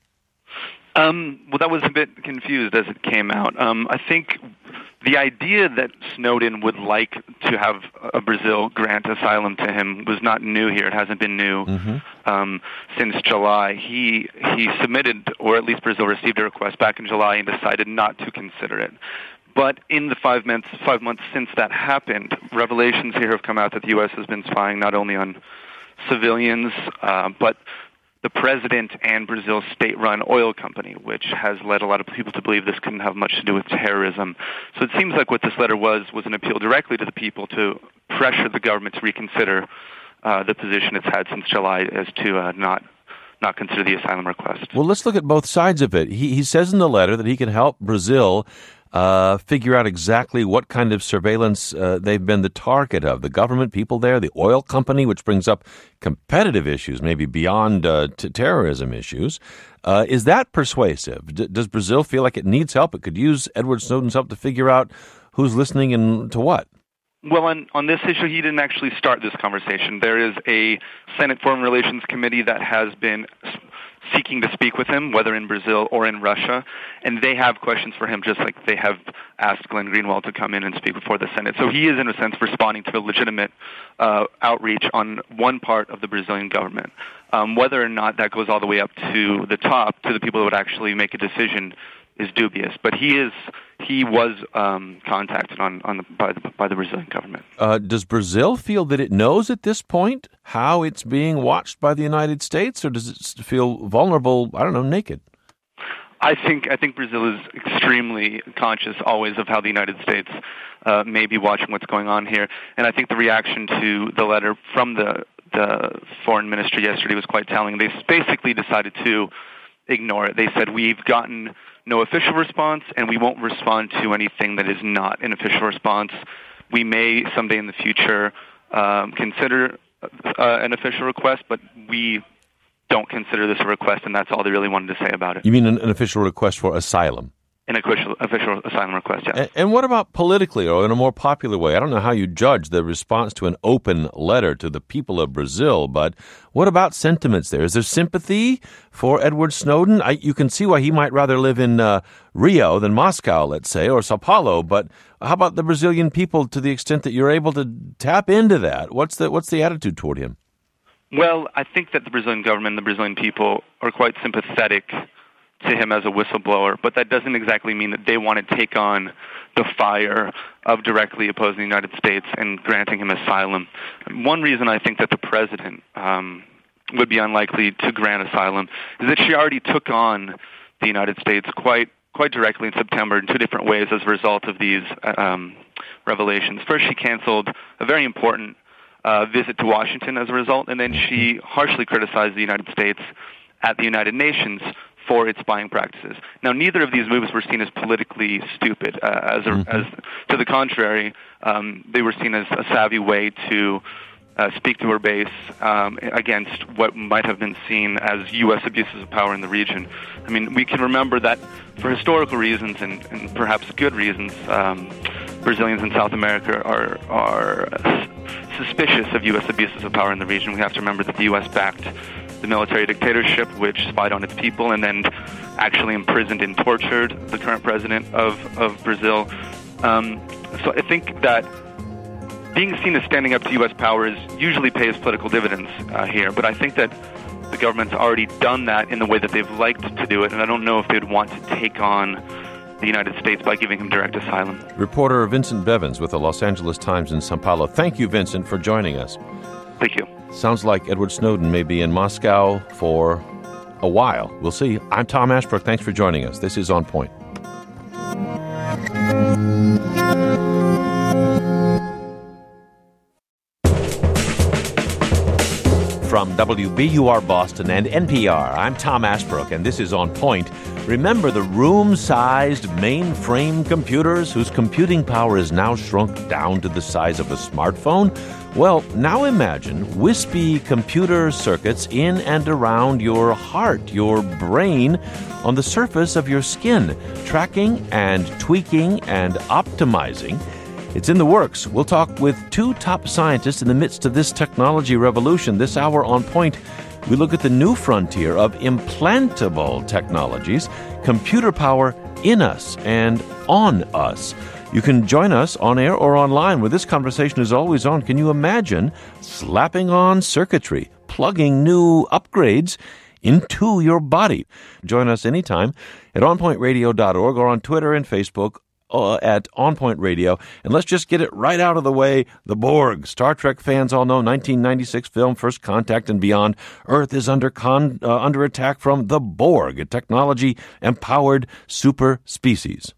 Um, well, that was a bit confused as it came out. Um, I think the idea that Snowden would like to have uh, Brazil grant asylum to him was not new here. It hasn't been new mm-hmm. um, since July. He he submitted, or at least Brazil received a request back in July and decided not to consider it. But in the five months, five months since that happened, revelations here have come out that the U S has been spying not only on civilians, uh, but the president and Brazil's state-run oil company, which has led a lot of people to believe this couldn't have much to do with terrorism. So it seems like what this letter was was an appeal directly to the people to pressure the government to reconsider uh, the position it's had since July as to uh, not not consider the asylum request. Well, let's look at both sides of it. He, he says in the letter that he can help Brazil Uh, figure out exactly what kind of surveillance uh, they've been the target of. The government people there, the oil company, which brings up competitive issues, maybe beyond uh, to terrorism issues. Uh, is that persuasive? D- does Brazil feel like it needs help? It could use Edward Snowden's help to figure out who's listening and to what? Well, on, on this issue, he didn't actually start this conversation. There is a Senate Foreign Relations Committee that has been seeking to speak with him, whether in Brazil or in Russia, and they have questions for him just like they have asked Glenn Greenwald to come in and speak before the Senate. So he is, in a sense, responding to a legitimate uh, outreach on one part of the Brazilian government. Um, whether or not that goes all the way up to the top, to the people that would actually make a decision, is dubious. But he is he was um, contacted on, on the, by, the, by the Brazilian government. Uh, does Brazil feel that it knows at this point how it's being watched by the United States, or does it feel vulnerable, I don't know, naked? I think I think Brazil is extremely conscious always of how the United States uh, may be watching what's going on here. And I think the reaction to the letter from the, the foreign ministry yesterday was quite telling. They basically decided to ignore it. They said, we've gotten no official response, and we won't respond to anything that is not an official response. We may someday in the future um, consider uh, an official request, but we don't consider this a request, and that's all they really wanted to say about it. You mean an, an official request for asylum? An official, official asylum request, yes. And, and what about politically, or in a more popular way? I don't know how you judge the response to an open letter to the people of Brazil, but what about sentiments there? Is there sympathy for Edward Snowden? I, you can see why he might rather live in uh, Rio than Moscow, let's say, or Sao Paulo, but how about the Brazilian people to the extent that you're able to tap into that? What's the, what's the attitude toward him? Well, I think that the Brazilian government and the Brazilian people are quite sympathetic to him as a whistleblower, but that doesn't exactly mean that they want to take on the fire of directly opposing the United States and granting him asylum. One reason I think that the president um, would be unlikely to grant asylum is that she already took on the United States quite quite directly in September in two different ways as a result of these um, revelations. First, she canceled a very important uh, visit to Washington as a result, and then she harshly criticized the United States at the United Nations for its spying practices. Now, neither of these moves were seen as politically stupid. Uh, as, a, mm-hmm. as to the contrary, um, they were seen as a savvy way to uh, speak to her base um, against what might have been seen as U S abuses of power in the region. I mean, we can remember that for historical reasons and, and perhaps good reasons, um, Brazilians in South America are are suspicious of U S abuses of power in the region. We have to remember that the U S backed the military dictatorship, which spied on its people and then actually imprisoned and tortured the current president of, of Brazil. Um, so I think that being seen as standing up to U S powers usually pays political dividends uh, here, but I think that the government's already done that in the way that they've liked to do it, and I don't know if they'd want to take on the United States by giving him direct asylum. Reporter Vincent Bevins with the Los Angeles Times in Sao Paulo. Thank you, Vincent, for joining us. Thank you. Sounds like Edward Snowden may be in Moscow for a while. We'll see. I'm Tom Ashbrook. Thanks for joining us. This is On Point. From W B U R Boston and N P R, I'm Tom Ashbrook, and this is On Point. Remember the room-sized mainframe computers whose computing power is now shrunk down to the size of a smartphone? Well, now imagine wispy computer circuits in and around your heart, your brain, on the surface of your skin, tracking and tweaking and optimizing. It's in the works. We'll talk with two top scientists in the midst of this technology revolution. This hour on Point, we look at the new frontier of implantable technologies, computer power in us and on us. You can join us on air or online where this conversation is always on. Can you imagine slapping on circuitry, plugging new upgrades into your body? Join us anytime at on point radio dot org or on Twitter and Facebook uh, at On Point Radio. And let's just get it right out of the way. The Borg. Star Trek fans all know nineteen ninety-six film First Contact and beyond. Earth is under con, uh, under attack from the Borg, a technology-empowered super species.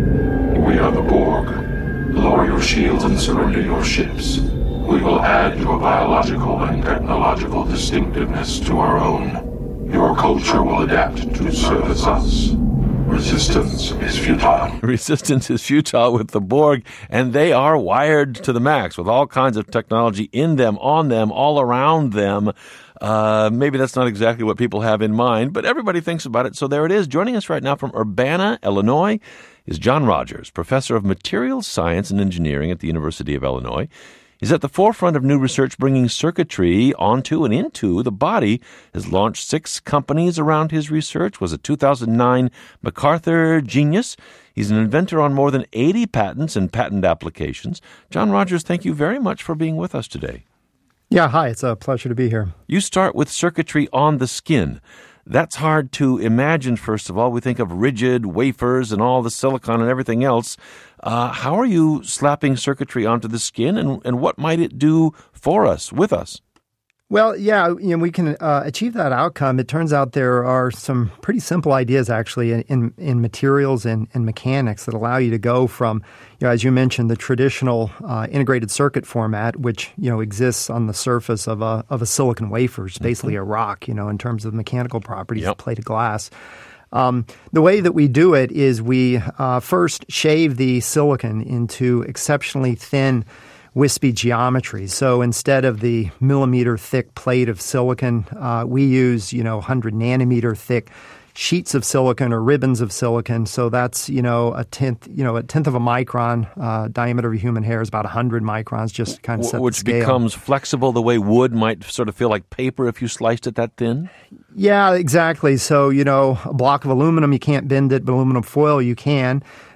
We are the Borg. Lower your shields and surrender your ships. We will add your biological and technological distinctiveness to our own. Your culture will adapt to service us. Resistance is futile. Resistance is futile with the Borg, and they are wired to the max with all kinds of technology in them, on them, all around them. Uh, maybe that's not exactly what people have in mind, but everybody thinks about it, so there it is. Joining us right now from Urbana, Illinois, is John Rogers, professor of materials science and engineering at the University of Illinois. He's at the forefront of new research bringing circuitry onto and into the body, has launched six companies around his research, was a two thousand nine MacArthur Genius. He's an inventor on more than eighty patents and patent applications. John Rogers, thank you very much for being with us today. Yeah, hi, it's a pleasure to be here. You start with circuitry on the skin. That's hard to imagine, first of all. We think of rigid wafers and all the silicon and everything else. Uh, how are you slapping circuitry onto the skin, and, and what might it do for us, with us? Well, yeah, you know, we can uh, achieve that outcome. It turns out there are some pretty simple ideas, actually, in, in, in materials and, and mechanics that allow you to go from, you know, as you mentioned, the traditional uh, integrated circuit format, which, you know, exists on the surface of a of a silicon wafer. It's basically mm-hmm. a rock, you know, in terms of mechanical properties, yep. a plate of glass. Um, the way that we do it is we uh, first shave the silicon into exceptionally thin wispy geometry. So instead of the millimeter thick plate of silicon, uh, we use, you know, one hundred nanometer thick sheets of silicon or ribbons of silicon. So that's, you know, a tenth, you know, a tenth of a micron. Uh, diameter of a human hair is about one hundred microns, just to kind of set Which the scale. becomes flexible the way wood might sort of feel like paper if you sliced it that thin? Yeah, exactly. So, you know, a block of aluminum, you can't bend it, but aluminum foil, you can.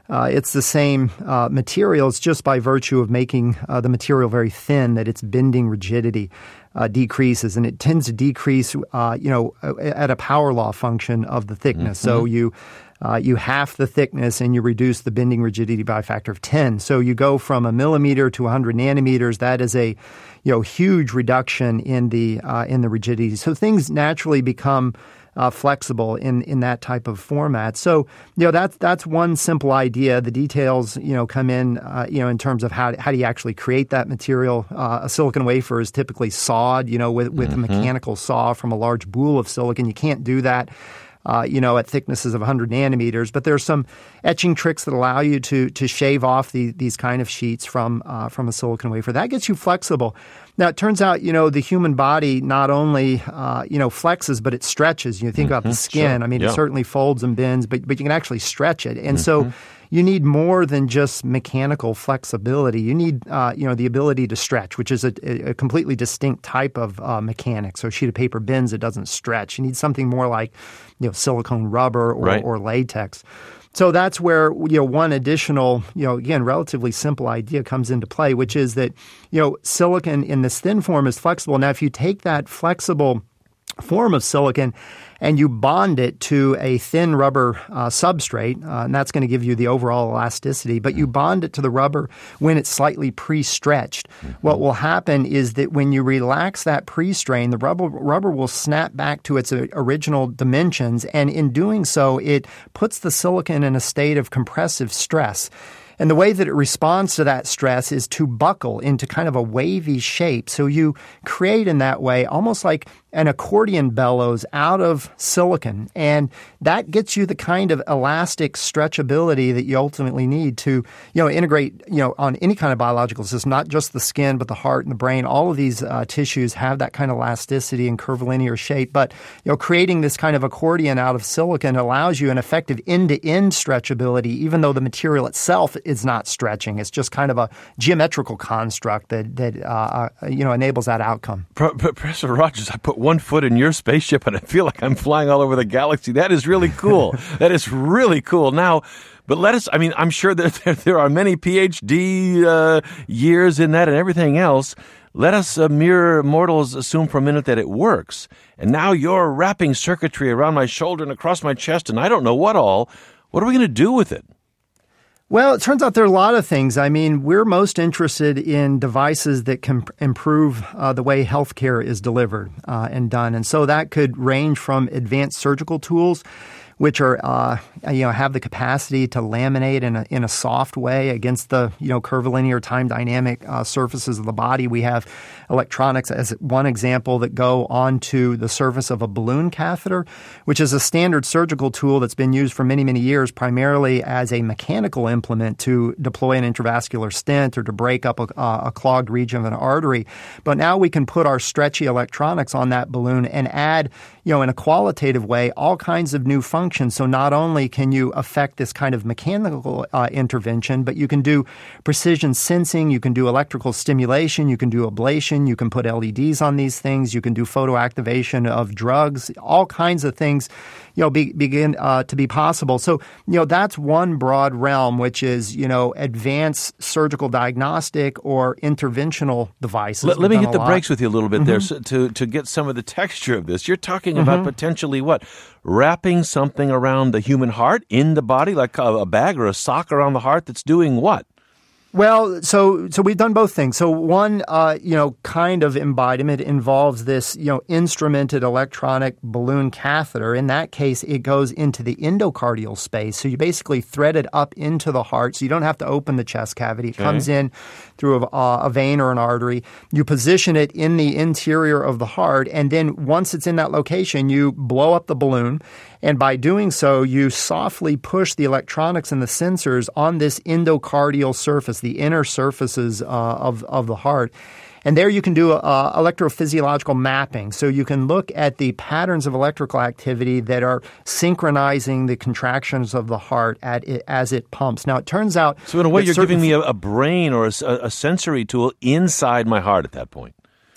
Uh, it's the same uh, material. It's just by virtue of making uh, the material very thin that its bending rigidity uh, decreases, and it tends to decrease, uh, you know, at a power law function of the thickness. Mm-hmm. So you uh, you half the thickness and you reduce the bending rigidity by a factor of ten. So you go from a millimeter to one hundred nanometers. That is a you know huge reduction in the uh, in the rigidity. So things naturally become Uh, flexible in, in that type of format. So, you know, that's that's one simple idea. The details, you know, come in, uh, you know, in terms of how how do you actually create that material. Uh, a silicon wafer is typically sawed, you know, with, with mm-hmm. a mechanical saw from a large boule of silicon. You can't do that, uh, you know, at thicknesses of one hundred nanometers. But there's some etching tricks that allow you to to shave off the, these kind of sheets from uh, from a silicon wafer. That gets you flexible. Now, it turns out, you know, the human body not only, uh, you know, flexes, but it stretches. You think mm-hmm. about the skin. Sure. I mean, yeah. it certainly folds and bends, but, but you can actually stretch it. And mm-hmm. so you need more than just mechanical flexibility. You need, uh, you know, the ability to stretch, which is a, a completely distinct type of uh, mechanics. So a sheet of paper bends, it doesn't stretch. You need something more like, you know, silicone rubber or, right. or latex. So that's where, you know, one additional, you know, again, relatively simple idea comes into play, which is that, you know, silicon in this thin form is flexible. Now, if you take that flexible form of silicon and you bond it to a thin rubber uh, substrate, uh, and that's going to give you the overall elasticity, but you bond it to the rubber when it's slightly pre-stretched. Mm-hmm. What will happen is that when you relax that pre-strain, the rubber, rubber will snap back to its original dimensions, and in doing so, it puts the silicon in a state of compressive stress. And the way that it responds to that stress is to buckle into kind of a wavy shape. So you create in that way almost like an accordion bellows out of silicon. And that gets you the kind of elastic stretchability that you ultimately need to, you know, integrate, you know, on any kind of biological system, not just the skin, but the heart and the brain. All of these uh, tissues have that kind of elasticity and curvilinear shape. But, you know, creating this kind of accordion out of silicon allows you an effective end-to-end stretchability, even though the material itself is not stretching. It's just kind of a geometrical construct that, that uh, you know, enables that outcome. Pro- Professor Rogers, I put one foot in your spaceship and I feel like I'm flying all over the galaxy. That is really cool. That is really cool. Now, but let us, I mean, I'm sure that there, there are many P H D uh, years in that and everything else. Let us uh, mere mortals assume for a minute that it works. And now you're wrapping circuitry around my shoulder and across my chest and I don't know what all. What are we going to do with it? Well, it turns out there are a lot of things. I mean, we're most interested in devices that can improve uh, the way healthcare is delivered uh, and done. And so that could range from advanced surgical tools, which are, uh, you know, have the capacity to laminate in a, in a soft way against the, you know, curvilinear time dynamic uh, surfaces of the body. We have electronics as one example that go onto the surface of a balloon catheter, which is a standard surgical tool that's been used for many, many years, primarily as a mechanical implement to deploy an intravascular stent or to break up a, a clogged region of an artery. But now we can put our stretchy electronics on that balloon and add, you know, in a qualitative way, all kinds of new functions. So not only can you affect this kind of mechanical uh, intervention, but you can do precision sensing, you can do electrical stimulation, you can do ablation, you can put L E Ds on these things, you can do photoactivation of drugs, all kinds of things, you know, be, begin uh, to be possible. So, you know, that's one broad realm, which is, you know, advanced surgical diagnostic or interventional devices. Let, let me hit the lot. brakes with you a little bit mm-hmm. there so, to, to get some of the texture of this. You're talking about mm-hmm. potentially what? Wrapping something around the human heart in the body, like a, a bag or a sock around the heart that's doing what? Well, so so we've done both things. So one, uh, you know, kind of embodiment involves this, you know, instrumented electronic balloon catheter. In that case, it goes into the endocardial space. So you basically thread it up into the heart, so you don't have to open the chest cavity. It okay. comes in through a, a vein or an artery. You position it in the interior of the heart, and then once it's in that location, you blow up the balloon. And by doing so, you softly push the electronics and the sensors on this endocardial surface, the inner surfaces uh, of, of the heart. And there you can do uh, electrophysiological mapping. So you can look at the patterns of electrical activity that are synchronizing the contractions of the heart at it, as it pumps. Now, it turns out... So in a way, you're certain... giving me a, a brain or a, a sensory tool inside my heart at that point.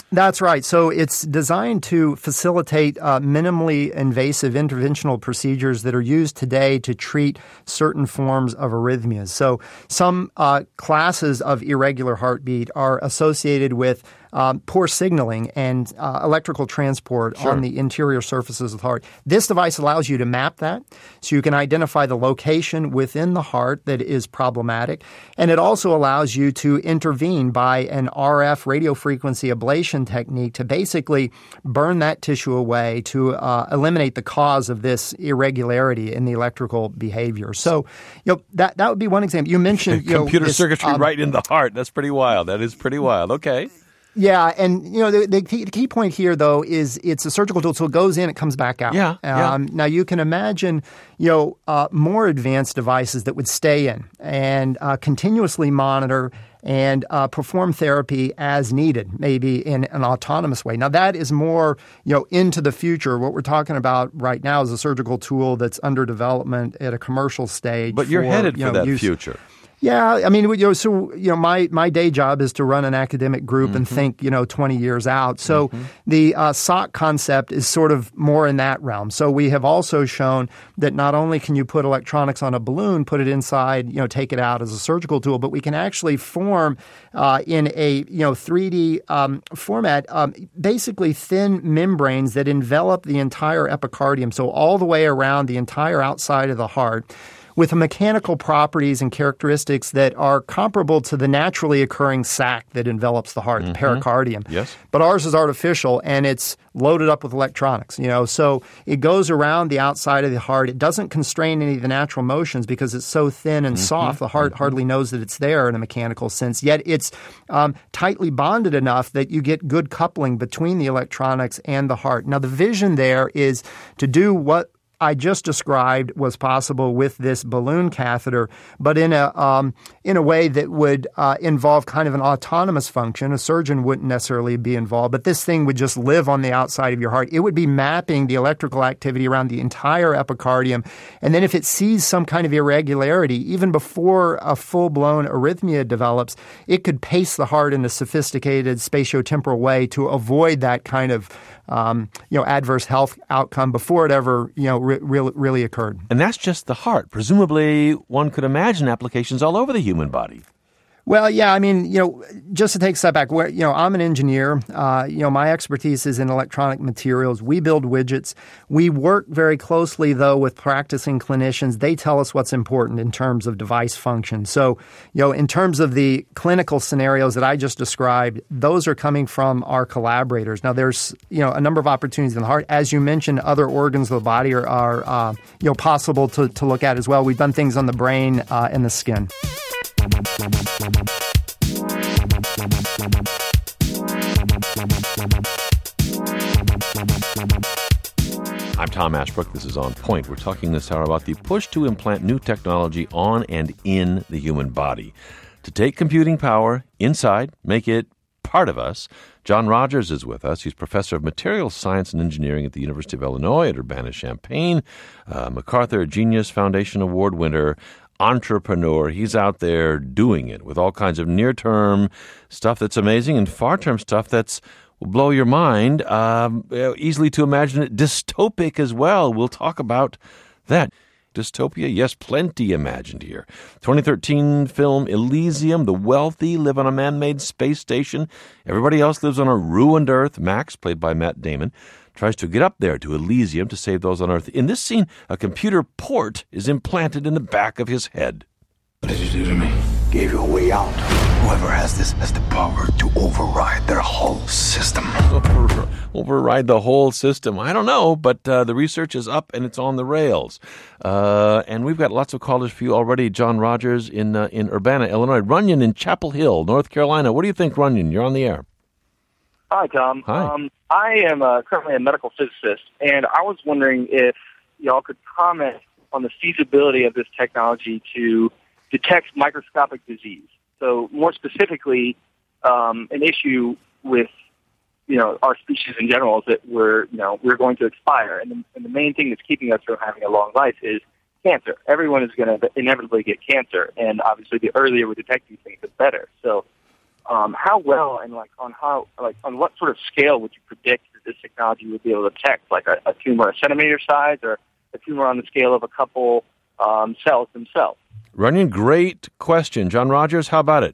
That's right. So it's designed to facilitate uh, minimally invasive interventional procedures that are used today to treat certain forms of arrhythmias. So some uh, classes of irregular heartbeat are associated with Um, poor signaling and uh, electrical transport Sure. on the interior surfaces of the heart. This device allows you to map that so you can identify the location within the heart that is problematic. And it also allows you to intervene by an R F radio frequency ablation technique to basically burn that tissue away to uh, eliminate the cause of this irregularity in the electrical behavior. So, you know, that, that would be one example. You mentioned you know, Computer this, circuitry um, right in the heart. That's pretty wild. That is pretty wild. Okay. Yeah, and you know the, the, key, the key point here, though, is it's a surgical tool, so it goes in, it comes back out. Yeah, yeah. Um, now you can imagine, you know, uh, more advanced devices that would stay in and uh, continuously monitor and uh, perform therapy as needed, maybe in an autonomous way. Now that is more, you know, into the future. What we're talking about right now is a surgical tool that's under development at a commercial stage. But you're for, headed you for know, that use. future. Yeah, I mean, you know, so you know, my my day job is to run an academic group Mm-hmm. and think, you know, twenty years out. So mm-hmm. the uh, S O C concept is sort of more in that realm. So we have also shown that not only can you put electronics on a balloon, put it inside, you know, take it out as a surgical tool, but we can actually form uh, in a you know three D um, format, um, basically thin membranes that envelop the entire epicardium, so all the way around the entire outside of the heart, with mechanical properties and characteristics that are comparable to the naturally occurring sac that envelops the heart, Mm-hmm. the pericardium. Yes. But ours is artificial, and it's loaded up with electronics, you know. So it goes around the outside of the heart. It doesn't constrain any of the natural motions because it's so thin and Mm-hmm. soft. The heart Mm-hmm. hardly knows that it's there in a mechanical sense. Yet it's um, tightly bonded enough that you get good coupling between the electronics and the heart. Now, the vision there is to do what I just described was possible with this balloon catheter, but in a um, in a way that would uh, involve kind of an autonomous function. A surgeon wouldn't necessarily be involved, but this thing would just live on the outside of your heart. It would be mapping the electrical activity around the entire epicardium, and then if it sees some kind of irregularity, even before a full-blown arrhythmia develops, it could pace the heart in a sophisticated spatiotemporal way to avoid that kind of Um, you know, adverse health outcome before it ever, you know, re- really, really occurred. And that's just the heart. Presumably, one could imagine applications all over the human body. Well, yeah, I mean, you know, just to take a step back, where, you know, I'm an engineer. Uh, you know, my expertise is in electronic materials. We build widgets. We work very closely, though, with practicing clinicians. They tell us what's important in terms of device function. So, you know, in terms of the clinical scenarios that I just described, those are coming from our collaborators. Now, there's, you know, a number of opportunities in the heart. As you mentioned, other organs of the body are, are uh, you know, possible to, to look at as well. We've done things on the brain uh, and the skin. I'm Tom Ashbrook. This is On Point. We're talking this hour about the push to implant new technology on and in the human body. To take computing power inside, make it part of us. John Rogers is with us. He's professor of materials science and engineering at the University of Illinois at Urbana-Champaign, uh, MacArthur Genius Foundation Award winner, entrepreneur. He's out there doing it with all kinds of near-term stuff that's amazing and far-term stuff that's will blow your mind. Um, easily to imagine it. Dystopic as well. We'll talk about that. Dystopia, yes, plenty imagined here. twenty thirteen film Elysium. The wealthy live on a man-made space station. Everybody else lives on a ruined Earth. Max, played by Matt Damon, tries to get up there to Elysium to save those on Earth. In this scene, a computer port is implanted in the back of his head. What did you do to me? Gave you a way out. Whoever has this has the power to override their whole system. Over, override the whole system. I don't know, but uh, the research is up and it's on the rails. Uh, and we've got lots of callers for you already. John Rogers in uh, in Urbana, Illinois. Runyon in Chapel Hill, North Carolina. What do you think, Runyon? You're on the air. Hi, Tom. Hi. Um, I am uh, currently a medical physicist, and I was wondering if y'all could comment on the feasibility of this technology to detect microscopic disease. So more specifically, um, an issue with, you know, our species in general is that we're, you know, we're going to expire. And the, and the main thing that's keeping us from having a long life is cancer. Everyone is going to inevitably get cancer. And obviously the earlier we detect these things, the better. So um, how well and like on how like on what sort of scale would you predict that this technology would be able to detect, like a, a tumor a centimeter size or a tumor on the scale of a couple um, cells themselves? Runyon, great question. John Rogers, how about it?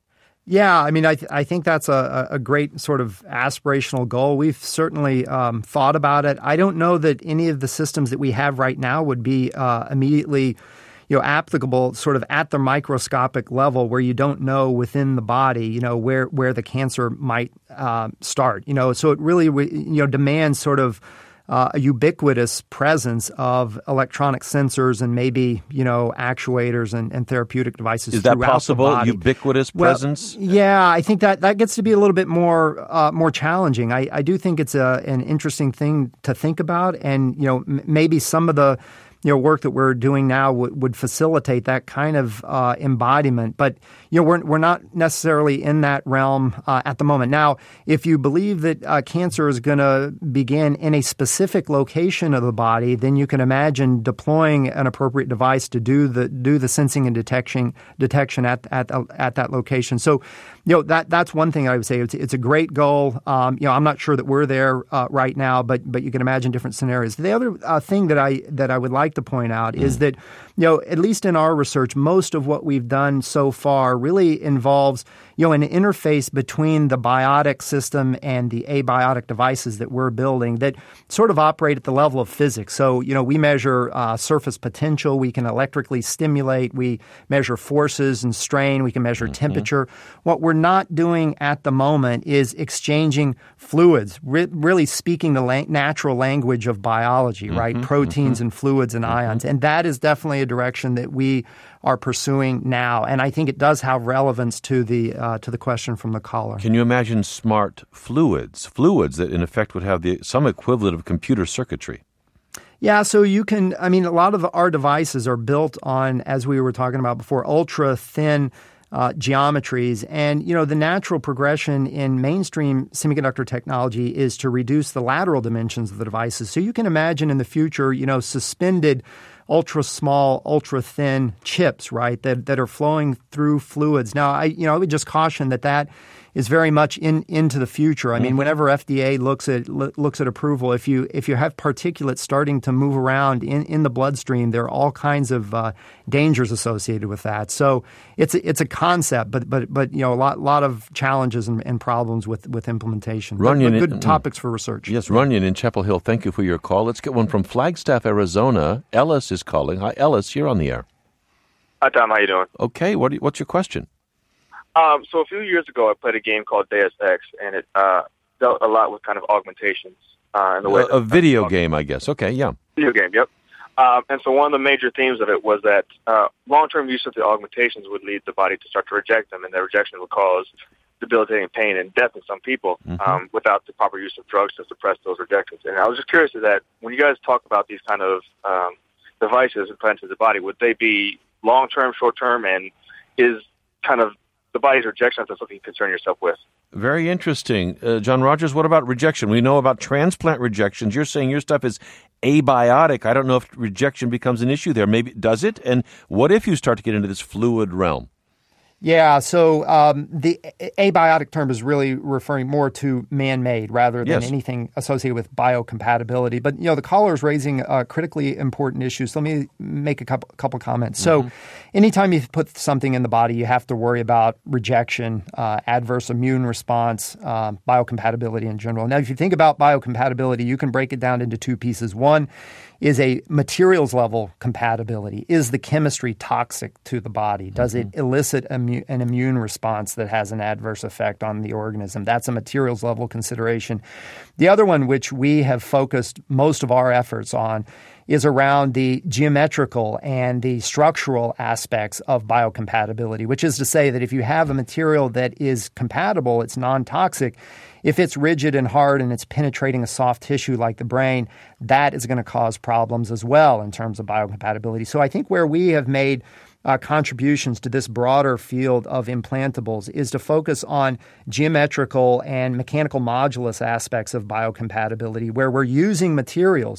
Yeah, I mean, I th- I think that's a, a great sort of aspirational goal. We've certainly um, thought about it. I don't know that any of the systems that we have right now would be uh, immediately, you know, applicable sort of at the microscopic level where you don't know within the body, you know, where where the cancer might uh, start. You know, so it really, you know, demands sort of Uh, a ubiquitous presence of electronic sensors and maybe, you know, actuators and, and therapeutic devices. Is that throughout possible? The body. Ubiquitous well, presence? Yeah, I think that, that gets to be a little bit more uh, more challenging. I, I do think it's a, an interesting thing to think about, and you know, m- maybe some of the you know work that we're doing now w- would facilitate that kind of uh, embodiment. But you know, we're we're not necessarily in that realm uh, at the moment. Now, if you believe that uh, cancer is going to begin in a specific location of the body, then you can imagine deploying an appropriate device to do the do the sensing and detection detection at at at that location. So, you know, that that's one thing I would say. It's it's a great goal. Um, you know, I'm not sure that we're there uh, right now, but but you can imagine different scenarios. The other uh, thing that I that I would like to point out mm. is that, you know, at least in our research, most of what we've done so far really involves, you know, an interface between the biotic system and the abiotic devices that we're building that sort of operate at the level of physics. So, you know, we measure uh, surface potential. We can electrically stimulate. We measure forces and strain. We can measure mm-hmm. temperature. What we're not doing at the moment is exchanging fluids, re- really speaking the la- natural language of biology, mm-hmm. right? Proteins mm-hmm. and fluids and mm-hmm. ions. And that is definitely a direction that we are pursuing now, and I think it does have relevance to the uh, to the question from the caller. Can you imagine smart fluids, fluids that in effect would have the some equivalent of computer circuitry? Yeah, so you can. I mean, a lot of our devices are built on, as we were talking about before, ultra thin uh, geometries, and you know the natural progression in mainstream semiconductor technology is to reduce the lateral dimensions of the devices. So you can imagine in the future, you know, suspended ultra small, ultra thin chips, right, that that are flowing through fluids. Now, I you know I would just caution that that is very much in into the future. I mean, mm-hmm. whenever F D A looks at looks at approval, if you if you have particulates starting to move around in, in the bloodstream, there are all kinds of uh, dangers associated with that. So it's a, it's a concept, but but but you know a lot lot of challenges and, and problems with with implementation. Runyon, but, but good in, topics for research. Yes, Runyon in Chapel Hill. Thank you for your call. Let's get one from Flagstaff, Arizona. Ellis is calling. Hi, Ellis. You're on the air. Hi, Tom. How you doing? Okay. What do you, what's your question? Um, so a few years ago, I played a game called Deus Ex, and it uh, dealt a lot with kind of augmentations. Uh, in the way a, a video game, I guess. Okay, yeah. Video game, yep. Um, and so one of the major themes of it was that uh, long-term use of the augmentations would lead the body to start to reject them, and that rejection would cause debilitating pain and death in some people mm-hmm. um, without the proper use of drugs to suppress those rejections. And I was just curious to that, when you guys talk about these kind of um, devices implanted to the body, would they be long-term, short-term, and is kind of the body's rejection is something you concern yourself with? Very interesting. Uh, John Rogers, what about rejection? We know about transplant rejections. You're saying your stuff is abiotic. I don't know if rejection becomes an issue there. Maybe does it? And what if you start to get into this fluid realm? Yeah, so um, the abiotic term is really referring more to man-made rather than yes. anything associated with biocompatibility. But, you know, the caller is raising uh, critically important issues. Let me make a couple, couple comments. Mm-hmm. So anytime you put something in the body, you have to worry about rejection, uh, adverse immune response, uh, biocompatibility in general. Now, if you think about biocompatibility, you can break it down into two pieces. One is a materials level compatibility. Is the chemistry toxic to the body? Does mm-hmm. it elicit immu- an immune response that has an adverse effect on the organism? That's a materials level consideration. The other one, which we have focused most of our efforts on, is around the geometrical and the structural aspects of biocompatibility, which is to say that if you have a material that is compatible, it's non-toxic. If it's rigid and hard and it's penetrating a soft tissue like the brain, that is going to cause problems as well in terms of biocompatibility. So I think where we have made uh, contributions to this broader field of implantables is to focus on geometrical and mechanical modulus aspects of biocompatibility, where we're using materials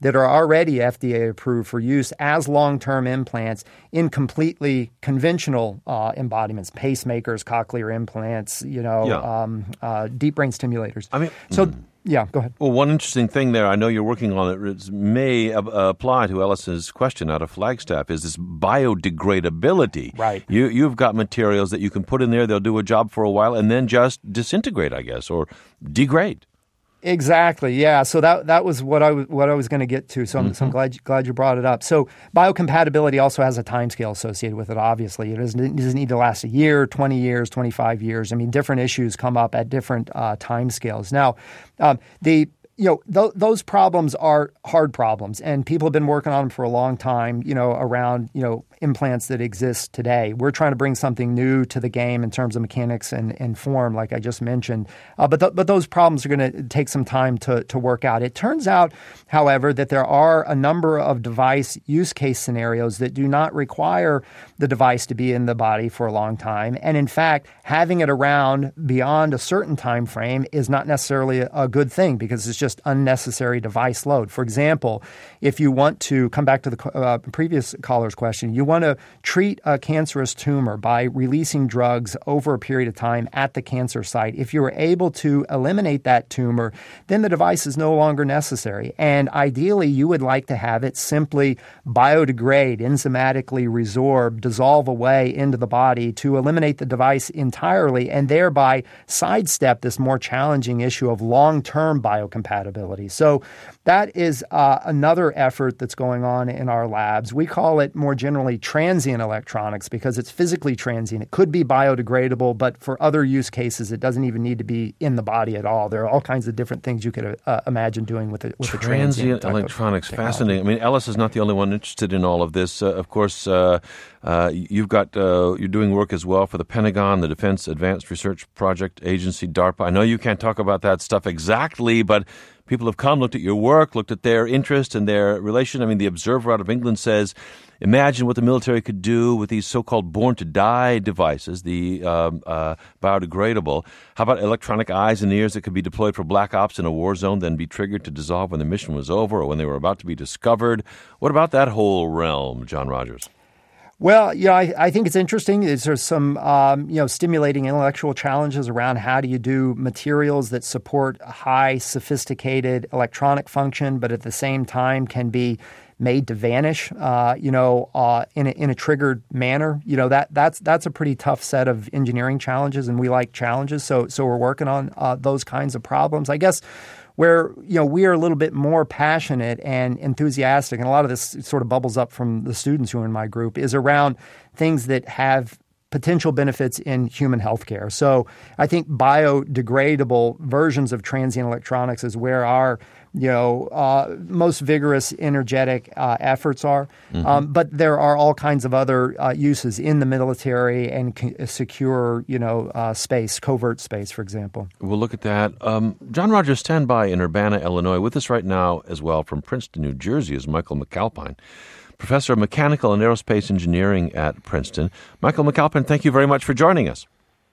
that are already F D A approved for use as long-term implants in completely conventional uh, embodiments, pacemakers, cochlear implants, you know, Yeah. um, uh, deep brain stimulators. I mean, so. mm. Yeah, go ahead. Well, one interesting thing there, I know you're working on it, it may uh, apply to Ellis's question out of Flagstaff, is this biodegradability. Right. You, you've got materials that you can put in there, they'll do a job for a while, and then just disintegrate, I guess, or degrade. Exactly. Yeah. So that that was what I was what I was going to get to. So I'm, mm-hmm. so I'm glad glad you brought it up. So biocompatibility also has a timescale associated with it. Obviously, it doesn't, it doesn't need to last a year, twenty years, twenty-five years. I mean, different issues come up at different uh, timescales. Now, um, the you know, th- those problems are hard problems, and people have been working on them for a long time, you know, around, you know, implants that exist today. We're trying to bring something new to the game in terms of mechanics and, and form, like I just mentioned. Uh, but th- but those problems are going to take some time to, to work out. It turns out, however, that there are a number of device use case scenarios that do not require the device to be in the body for a long time. And in fact, having it around beyond a certain time frame is not necessarily a, a good thing, because it's just unnecessary device load. For example, if you want to come back to the uh, previous caller's question, you want to treat a cancerous tumor by releasing drugs over a period of time at the cancer site. If you were able to eliminate that tumor, then the device is no longer necessary. And ideally, you would like to have it simply biodegrade, enzymatically resorb, dissolve away into the body to eliminate the device entirely, and thereby sidestep this more challenging issue of long-term biocompatibility. So that is uh, another effort that's going on in our labs. We call it more generally transient electronics because it's physically transient. It could be biodegradable, but for other use cases, it doesn't even need to be in the body at all. There are all kinds of different things you could uh, imagine doing with it. With Transient transient electronics, fascinating. I mean, Ellis is not the only one interested in all of this. Uh, of course, uh, uh, you've got uh, you're doing work as well for the Pentagon, the Defense Advanced Research Project Agency, DARPA. I know you can't talk about that stuff exactly, but people have come, looked at your work, looked at their interest and their relation. I mean, the Observer out of England says, imagine what the military could do with these so-called born-to-die devices, the um, uh, biodegradable. How about electronic eyes and ears that could be deployed for black ops in a war zone, then be triggered to dissolve when the mission was over or when they were about to be discovered? What about that whole realm, John Rogers? Well, yeah, I, I think it's interesting. There's some, um, you know, stimulating intellectual challenges around how do you do materials that support high, sophisticated electronic function, but at the same time can be made to vanish, uh, you know, uh, in a, in a triggered manner. You know, that that's that's a pretty tough set of engineering challenges, and we like challenges, so so we're working on uh, those kinds of problems. I guess where, you know, we are a little bit more passionate and enthusiastic, and a lot of this sort of bubbles up from the students who are in my group, is around things that have potential benefits in human healthcare. So I think biodegradable versions of transient electronics is where our, you know, uh, most vigorous, energetic uh, efforts are. Mm-hmm. Um, but there are all kinds of other uh, uses in the military and c- secure, you know, uh, space, covert space, for example. We'll look at that. Um, John Rogers, stand by in Urbana, Illinois. With us right now as well from Princeton, New Jersey, is Michael McAlpine, Professor of Mechanical and Aerospace Engineering at Princeton. Michael McAlpine, thank you very much for joining us.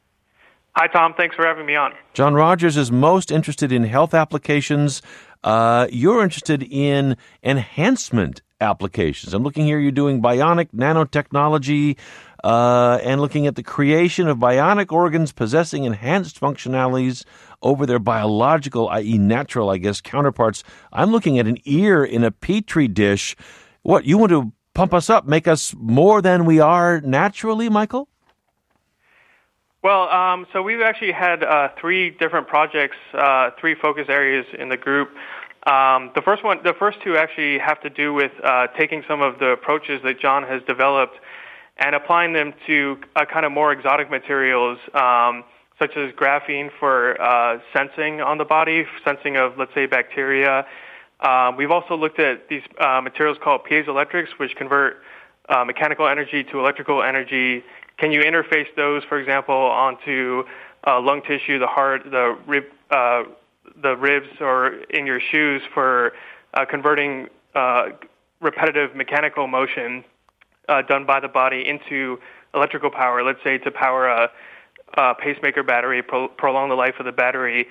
Hi, Tom. Thanks for having me on. John Rogers is most interested in health applications. Uh, you're interested in enhancement applications. I'm looking here, you're doing bionic nanotechnology uh, and looking at the creation of bionic organs possessing enhanced functionalities over their biological, that is natural, I guess, counterparts. I'm looking at an ear in a Petri dish. What, you want to pump us up, make us more than we are naturally, Michael? Well, um, so we've actually had uh, three different projects, uh, three focus areas in the group. Um, the first one, the first two actually have to do with uh, taking some of the approaches that John has developed and applying them to uh, kind of more exotic materials, um, such as graphene for uh, sensing on the body, sensing of, let's say, bacteria. Um, we've also looked at these uh, materials called piezoelectrics, which convert uh, mechanical energy to electrical energy. Can you interface those, for example, onto uh, lung tissue, the heart, the rib, uh, the ribs, or in your shoes for uh, converting uh, repetitive mechanical motion uh, done by the body into electrical power? Let's say to power a, a pacemaker battery, pro- prolong the life of the battery.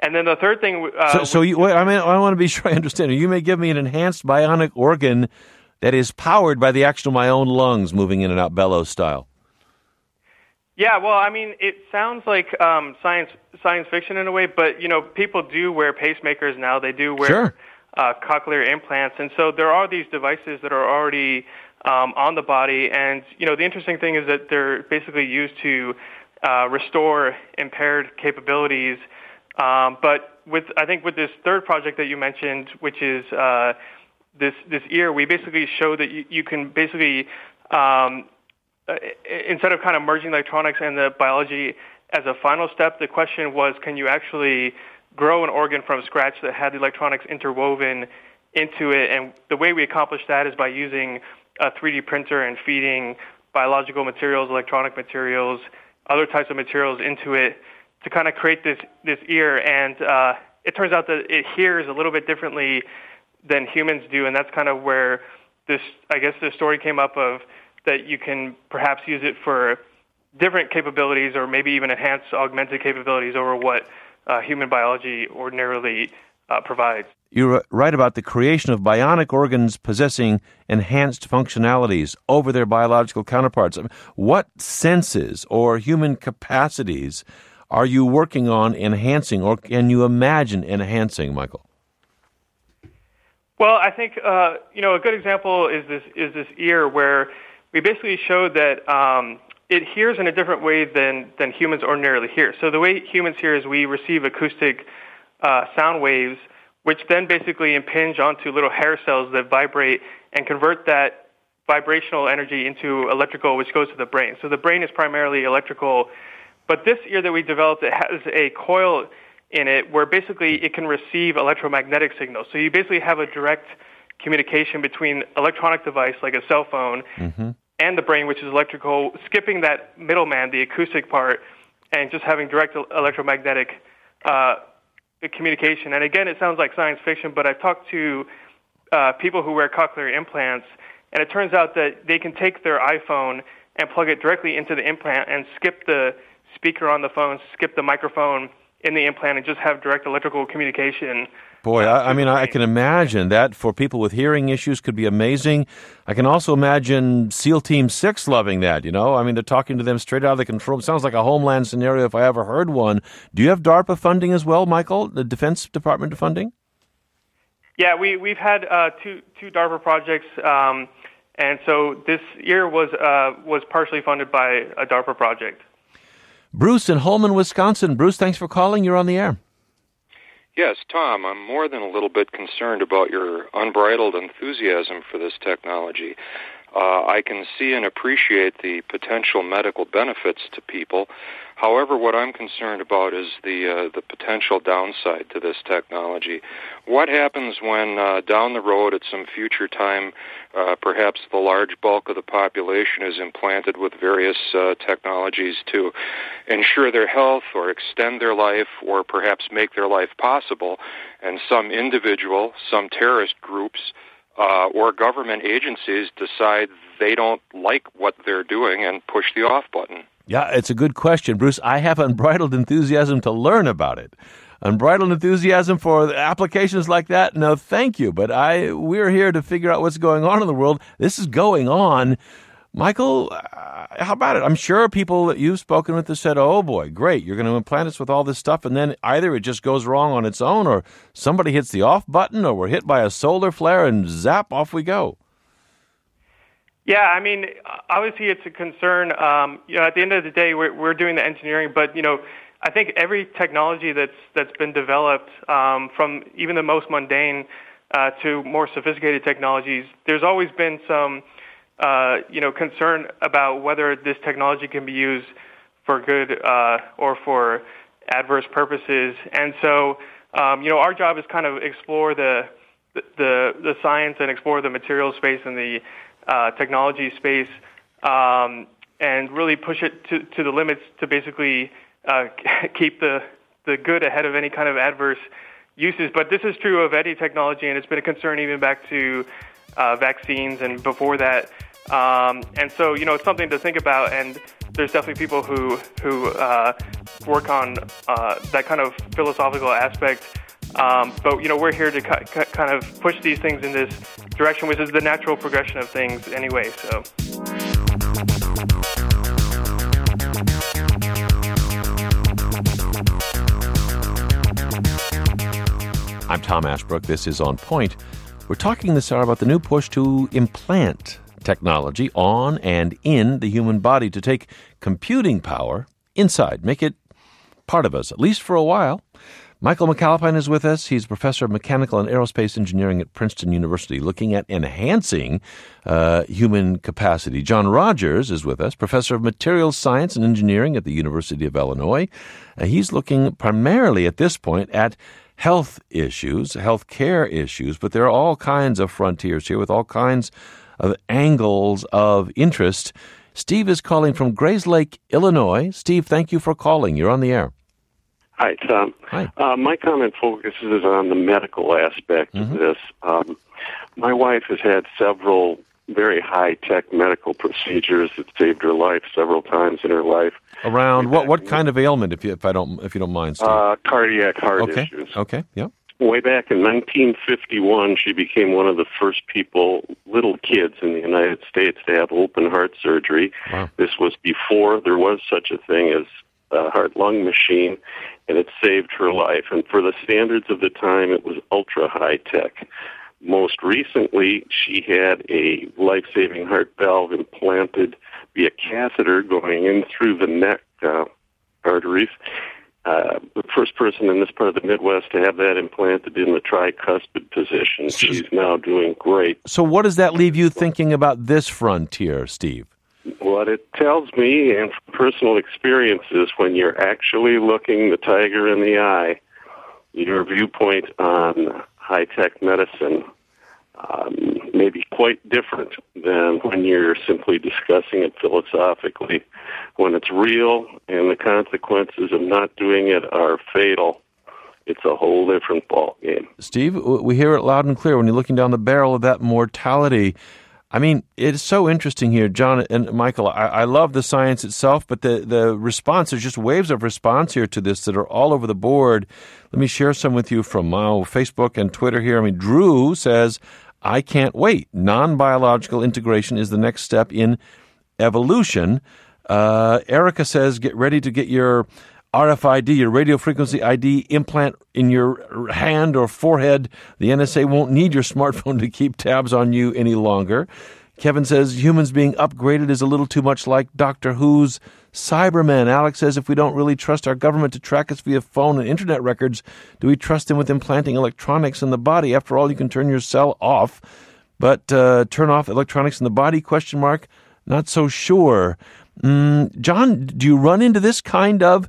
And then the third thing. Uh, so, so you, wait, I mean, I want to be sure I understand. You may give me an enhanced bionic organ that is powered by the action of my own lungs, moving in and out bellows style. Yeah, well, I mean, it sounds like um, science science fiction in a way, but you know, people do wear pacemakers now. They do wear sure. uh, cochlear implants, and so there are these devices that are already um, on the body. And you know, the interesting thing is that they're basically used to uh, restore impaired capabilities. Um, but with I think with this third project that you mentioned, which is uh, this this ear, we basically show that you, you can basically um, uh, instead of kind of merging electronics and the biology as a final step, the question was, can you actually grow an organ from scratch that had the electronics interwoven into it? And the way we accomplish that is by using a three D printer and feeding biological materials, electronic materials, other types of materials into it to kind of create this, this ear. And uh, it turns out that it hears a little bit differently than humans do, and that's kind of where this, I guess, the story came up of that you can perhaps use it for different capabilities or maybe even enhance augmented capabilities over what uh, human biology ordinarily uh, provides. You're right about the creation of bionic organs possessing enhanced functionalities over their biological counterparts. What senses or human capacities are you working on enhancing, or can you imagine enhancing, Michael? Well, I think uh, you know a good example is this is this ear where we basically showed that um, it hears in a different way than than humans ordinarily hear. So the way humans hear is we receive acoustic uh, sound waves, which then basically impinge onto little hair cells that vibrate and convert that vibrational energy into electrical, which goes to the brain. So the brain is primarily electrical. But this ear that we developed, it has a coil in it where basically it can receive electromagnetic signals. So you basically have a direct communication between electronic device like a cell phone mm-hmm. and the brain, which is electrical, skipping that middleman, the acoustic part, and just having direct electromagnetic uh, communication. And again, it sounds like science fiction, but I've talked to uh, people who wear cochlear implants, and it turns out that they can take their iPhone and plug it directly into the implant and skip the speaker on the phone, skip the microphone in the implant, and just have direct electrical communication. Boy, I, I mean, I can imagine that for people with hearing issues could be amazing. I can also imagine SEAL Team six loving that, you know? I mean, they're talking to them straight out of the control. It sounds like a Homeland scenario if I ever heard one. Do you have DARPA funding as well, Michael, the Defense Department funding? Yeah, we, we've had uh, two, two DARPA projects, um, and so this year was, uh, was partially funded by a DARPA project. Bruce in Holman, Wisconsin. Bruce, thanks for calling. You're on the air. Yes, Tom, I'm more than a little bit concerned about your unbridled enthusiasm for this technology. Uh, I can see and appreciate the potential medical benefits to people. However, what I'm concerned about is the uh, the potential downside to this technology. What happens when uh, down the road at some future time, uh, perhaps the large bulk of the population is implanted with various uh, technologies to ensure their health or extend their life or perhaps make their life possible, and some individual, some terrorist groups, Uh, or government agencies decide they don't like what they're doing and push the off button? Yeah, it's a good question, Bruce. I have unbridled enthusiasm to learn about it. Unbridled enthusiasm for applications like that? No, thank you. But I we're here to figure out what's going on in the world. This is going on. Michael, uh, how about it? I'm sure people that you've spoken with have said, oh, boy, great, you're going to implant us with all this stuff, and then either it just goes wrong on its own or somebody hits the off button or we're hit by a solar flare and zap, off we go. Yeah, I mean, obviously it's a concern. Um, you know, at the end of the day, we're, we're doing the engineering, but, you know, I think every technology that's that's been developed, um, from even the most mundane uh, to more sophisticated technologies, there's always been some Uh, you know, concern about whether this technology can be used for good uh, or for adverse purposes. And so, um, you know, our job is kind of explore the the the science and explore the material space and the uh, technology space, um, and really push it to, to the limits to basically uh, keep the the good ahead of any kind of adverse uses. But this is true of any technology, and it's been a concern even back to uh, vaccines and before that. Um, and so, you know, it's something to think about. And there's definitely people who who uh, work on uh, that kind of philosophical aspect. Um, but you know, we're here to cu- cu- kind of push these things in this direction, which is the natural progression of things anyway. So. I'm Tom Ashbrook. This is On Point. We're talking this hour about the new push to implant technology on and in the human body to take computing power inside, make it part of us, at least for a while. Michael McAlpine is with us. He's professor of mechanical and aerospace engineering at Princeton University, looking at enhancing uh, human capacity. John Rogers is with us, professor of materials science and engineering at the University of Illinois. Uh, he's looking primarily at this point at health issues, health care issues, but there are all kinds of frontiers here with all kinds of angles of interest. Steve is calling from Grayslake, Illinois. Steve, thank you for calling. You're on the air. Hi, Tom. Hi. Uh, my comment focuses on the medical aspect mm-hmm. of this. Um, my wife has had several very high-tech medical procedures that saved her life several times in her life. Around what what kind of ailment, if you if I don't if you don't mind, Steve? Uh, cardiac heart okay. issues. Okay. Yeah. Way back in nineteen fifty-one, she became one of the first people, little kids in the United States, to have open heart surgery. Wow. This was before there was such a thing as a heart-lung machine, and it saved her life. And for the standards of the time, it was ultra-high-tech. Most recently, she had a life-saving heart valve implanted via catheter going in through the neck uh, arteries. Uh, the first person in this part of the Midwest to have that implanted in the tricuspid position. She's now doing great. So what does that leave you thinking about this frontier, Steve? What it tells me, and from personal experiences, when you're actually looking the tiger in the eye, your viewpoint on high-tech medicine um, may be quite different than when you're simply discussing it philosophically. When it's real and the consequences of not doing it are fatal, it's a whole different ballgame. Steve, we hear it loud and clear when you're looking down the barrel of that mortality. I mean, it's so interesting here, John and Michael. I, I love the science itself, but the, the response, there's just waves of response here to this that are all over the board. Let me share some with you from uh, Facebook and Twitter here. I mean, Drew says, I can't wait. Non-biological integration is the next step in evolution. Uh, Erica says, get ready to get your R F I D, your radio frequency I D implant in your hand or forehead. The N S A won't need your smartphone to keep tabs on you any longer. Kevin says humans being upgraded is a little too much like Doctor Who's Cybermen. Alex says if we don't really trust our government to track us via phone and internet records, do we trust them with implanting electronics in the body? After all, you can turn your cell off, but uh, turn off electronics in the body, question mark, not so sure. Mm, John, do you run into this kind of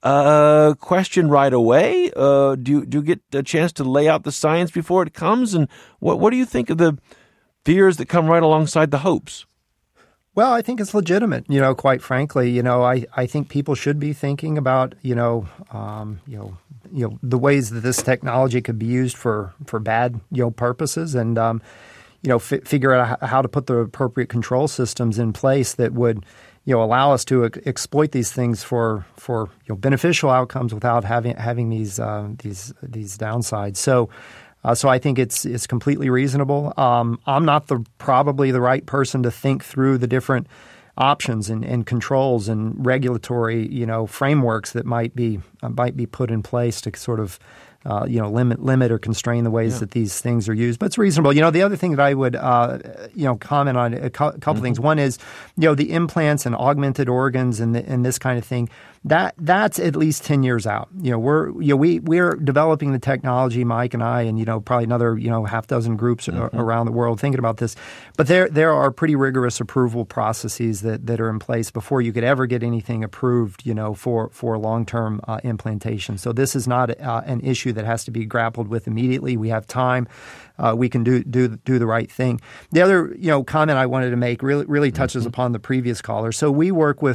Uh, question right away? Uh, do you do you get a chance to lay out the science before it comes? And what what do you think of the fears that come right alongside the hopes? Well, I think it's legitimate. You know, quite frankly, you know, I, I think people should be thinking about you know um, you know you know the ways that this technology could be used for for bad you know purposes, and um, you know f- figure out how to put the appropriate control systems in place that would you know, allow us to ex- exploit these things for for you know, beneficial outcomes without having having these uh, these these downsides. So, uh, so I think it's it's completely reasonable. Um, I'm not the probably the right person to think through the different options and, and controls and regulatory you know frameworks that might be uh, might be put in place to sort of Uh, you know, limit limit or constrain the ways yeah. that these things are used. But it's reasonable. You know, the other thing that I would, uh, you know, comment on, a couple mm-hmm. things. One is, you know, the implants and augmented organs and, the, and this kind of thing, that that's at least ten years out. You know, we're, you know, we, we're developing the technology, Mike and I, and, you know, probably another, you know, half dozen groups mm-hmm. around the world thinking about this. But there there are pretty rigorous approval processes that, that are in place before you could ever get anything approved, you know, for, for long-term uh, implantation. So this is not uh, an issue that has to be grappled with immediately. We have time. Uh, we can do do do the right thing. The other, you know, comment I wanted to make really really touches mm-hmm. upon the previous caller. So we work with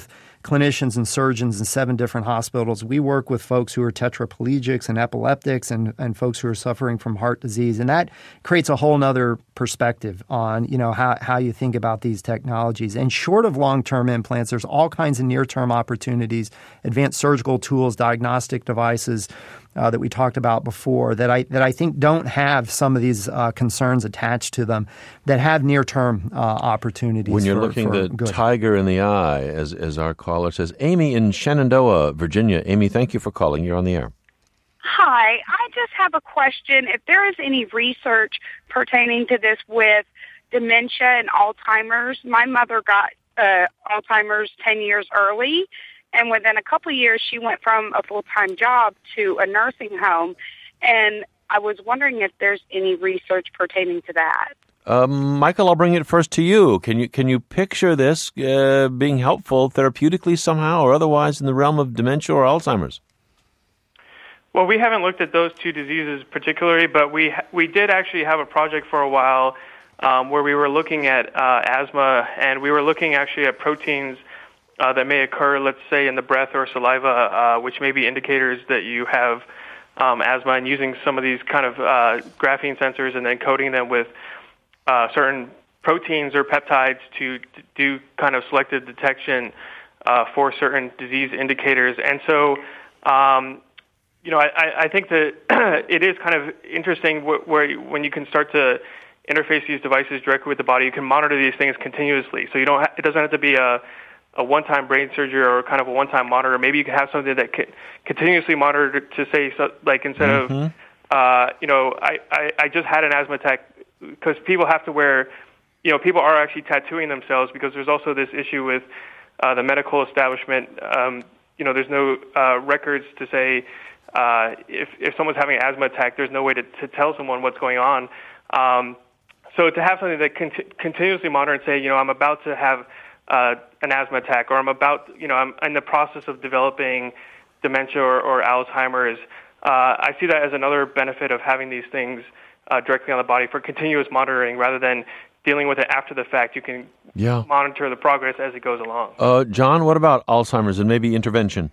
clinicians and surgeons in seven different hospitals. We work with folks who are tetraplegics and epileptics and, and folks who are suffering from heart disease. And that creates a whole nother perspective on, you know, how, how you think about these technologies. And short of long-term implants, there's all kinds of near-term opportunities, advanced surgical tools, diagnostic devices, Uh, that we talked about before that I that I think don't have some of these uh, concerns attached to them that have near-term uh, opportunities. When you're for, looking for the good. tiger in the eye, as as our caller says. Amy in Shenandoah, Virginia. Amy, thank you for calling. You're on the air. Hi, I just have a question. If there is any research pertaining to this with dementia and Alzheimer's, my mother got uh, Alzheimer's ten years early. And within a couple of years, she went from a full-time job to a nursing home. And I was wondering if there's any research pertaining to that. Um, Michael, I'll bring it first to you. Can you can you picture this uh, being helpful therapeutically somehow or otherwise in the realm of dementia or Alzheimer's? Well, we haven't looked at those two diseases particularly, but we ha- we did actually have a project for a while um, where we were looking at uh, asthma, and we were looking actually at proteins Uh, that may occur, let's say, in the breath or saliva, uh, which may be indicators that you have um, asthma, and using some of these kind of uh, graphene sensors and then coating them with uh, certain proteins or peptides to, to do kind of selective detection uh, for certain disease indicators. And so, um, you know, I, I think that it is kind of interesting wh- where you, when you can start to interface these devices directly with the body, you can monitor these things continuously. So you don't. Ha- it doesn't have to be a a one-time brain surgery or kind of a one-time monitor. Maybe you can have something that can continuously monitor to say, so, like instead mm-hmm. of, uh, you know, I, I, I just had an asthma attack, because people have to wear, you know, people are actually tattooing themselves because there's also this issue with uh, the medical establishment. Um, you know, there's no uh, records to say uh, if, if someone's having an asthma attack, there's no way to, to tell someone what's going on. Um, so to have something that can cont- continuously monitor and say, you know, I'm about to have Uh, an asthma attack, or I'm about, you know, I'm in the process of developing dementia or, or Alzheimer's. Uh, I see that as another benefit of having these things uh, directly on the body for continuous monitoring rather than dealing with it after the fact. You can yeah. monitor the progress as it goes along. Uh, John, what about Alzheimer's and maybe intervention?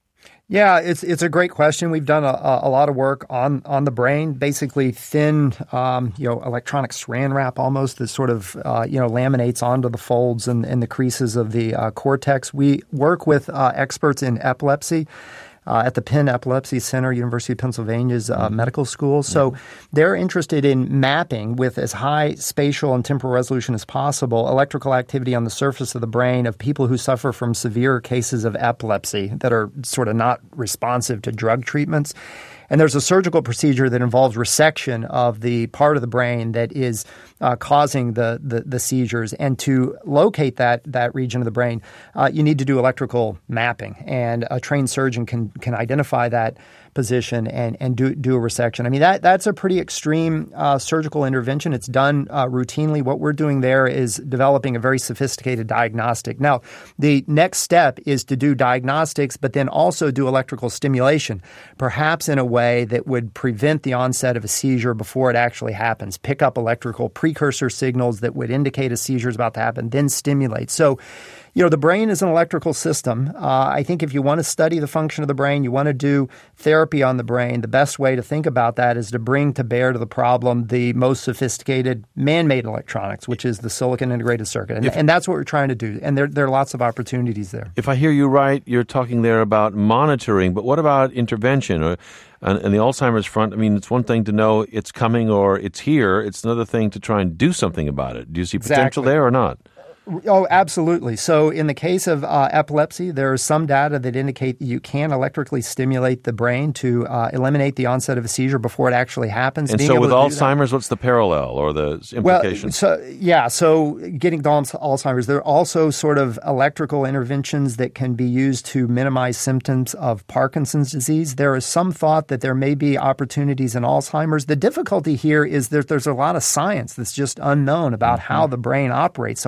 Yeah, it's it's a great question. We've done a, a lot of work on, on the brain, basically thin, um, you know, electronic saran wrap almost that sort of, uh, you know, laminates onto the folds and, and the creases of the uh, cortex. We work with uh, experts in epilepsy uh, at the Penn Epilepsy Center, University of Pennsylvania's uh, medical school. So they're interested in mapping with as high spatial and temporal resolution as possible electrical activity on the surface of the brain of people who suffer from severe cases of epilepsy that are sort of not responsive to drug treatments. And there's a surgical procedure that involves resection of the part of the brain that is uh, causing the, the the seizures. And to locate that that region of the brain, uh, you need to do electrical mapping. And a trained surgeon can can identify that position and, and do do a resection. I mean, that that's a pretty extreme uh, surgical intervention. It's done uh, routinely. What we're doing there is developing a very sophisticated diagnostic. Now, the next step is to do diagnostics, but then also do electrical stimulation, perhaps in a way that would prevent the onset of a seizure before it actually happens. Pick up electrical precursor signals that would indicate a seizure is about to happen, then stimulate. So, you know, the brain is an electrical system. Uh, I think if you want to study the function of the brain, you want to do therapy on the brain, the best way to think about that is to bring to bear to the problem the most sophisticated man-made electronics, which is the silicon integrated circuit. And, if, and that's what we're trying to do. And there, there are lots of opportunities there. If I hear you right, you're talking there about monitoring, but what about intervention? Or on, on the Alzheimer's front, I mean, it's one thing to know it's coming or it's here. It's another thing to try and do something about it. Do you see potential Exactly. there or not? Oh, absolutely. So in the case of uh, epilepsy, there is some data that indicate that you can electrically stimulate the brain to uh, eliminate the onset of a seizure before it actually happens. And Being so with Alzheimer's, what's the parallel or the implications? Well, so, yeah, so getting to Alzheimer's, there are also sort of electrical interventions that can be used to minimize symptoms of Parkinson's disease. There is some thought that there may be opportunities in Alzheimer's. The difficulty here is that there's a lot of science that's just unknown about mm-hmm. how the brain operates. So how do you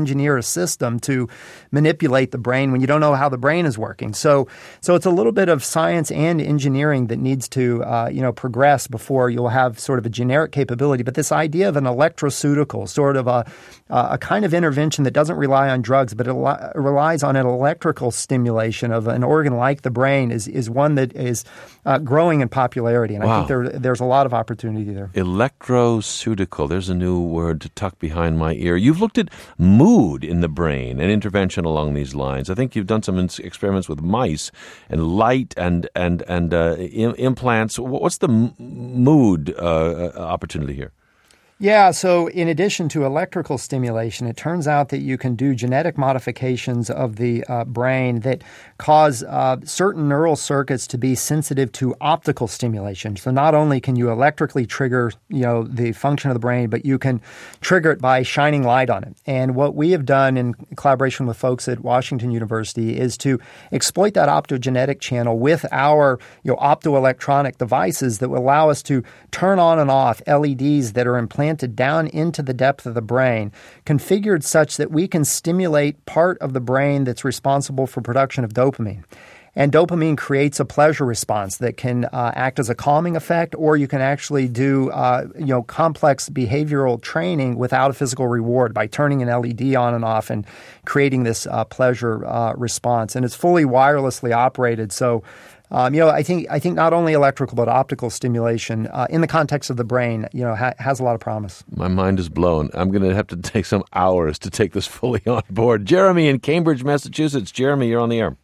engineer a system to manipulate the brain when you don't know how the brain is working. So, so it's a little bit of science and engineering that needs to, uh, you know, progress before you'll have sort of a generic capability. But this idea of an electroceutical, sort of a, a kind of intervention that doesn't rely on drugs, but it relies on an electrical stimulation of an organ like the brain, is is one that is uh, growing in popularity. And Wow. I think there there's a lot of opportunity there. Electroceutical. There's a new word to tuck behind my ear. You've looked at mood in the brain and intervention along these lines. I think you've done some ins- experiments with mice and light and and and uh, im- implants. What's the m- mood uh, opportunity here? Yeah, so in addition to electrical stimulation, it turns out that you can do genetic modifications of the uh, brain that cause uh, certain neural circuits to be sensitive to optical stimulation. So not only can you electrically trigger, you know, the function of the brain, but you can trigger it by shining light on it. And what we have done in collaboration with folks at Washington University is to exploit that optogenetic channel with our, you know, optoelectronic devices that will allow us to turn on and off L E Ds that are implanted down into the depth of the brain, configured such that we can stimulate part of the brain that's responsible for production of dopamine. And dopamine creates a pleasure response that can uh, act as a calming effect, or you can actually do uh, you know complex behavioral training without a physical reward by turning an L E D on and off and creating this uh, pleasure uh, response. And it's fully wirelessly operated, so Um, you know, I think I think not only electrical but optical stimulation uh, in the context of the brain, you know, ha- has a lot of promise. My mind is blown. I'm going to have to take some hours to take this fully on board. Jeremy in Cambridge, Massachusetts. Jeremy, you're on the air.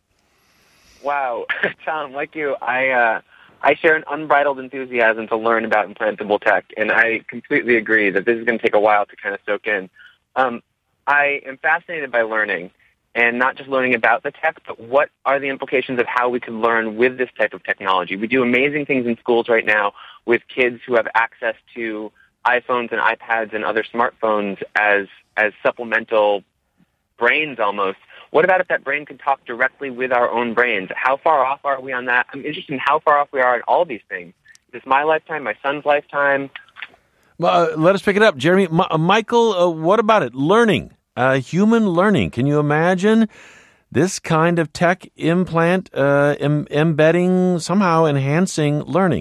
Wow, Tom, like you, I uh, I share an unbridled enthusiasm to learn about implantable tech, and I completely agree that this is going to take a while to kind of soak in. Um, I am fascinated by learning. And not just learning about the tech, but what are the implications of how we can learn with this type of technology? We do amazing things in schools right now with kids who have access to iPhones and iPads and other smartphones as as supplemental brains almost. What about if that brain could talk directly with our own brains? How far off are we on that? I'm interested in how far off we are on all these things. Is this my lifetime, my son's lifetime? Well, uh, let us pick it up. Jeremy, M- uh, Michael, uh, what about it? Learning. Uh, human learning. Can you imagine this kind of tech implant uh, em- embedding, somehow enhancing learning?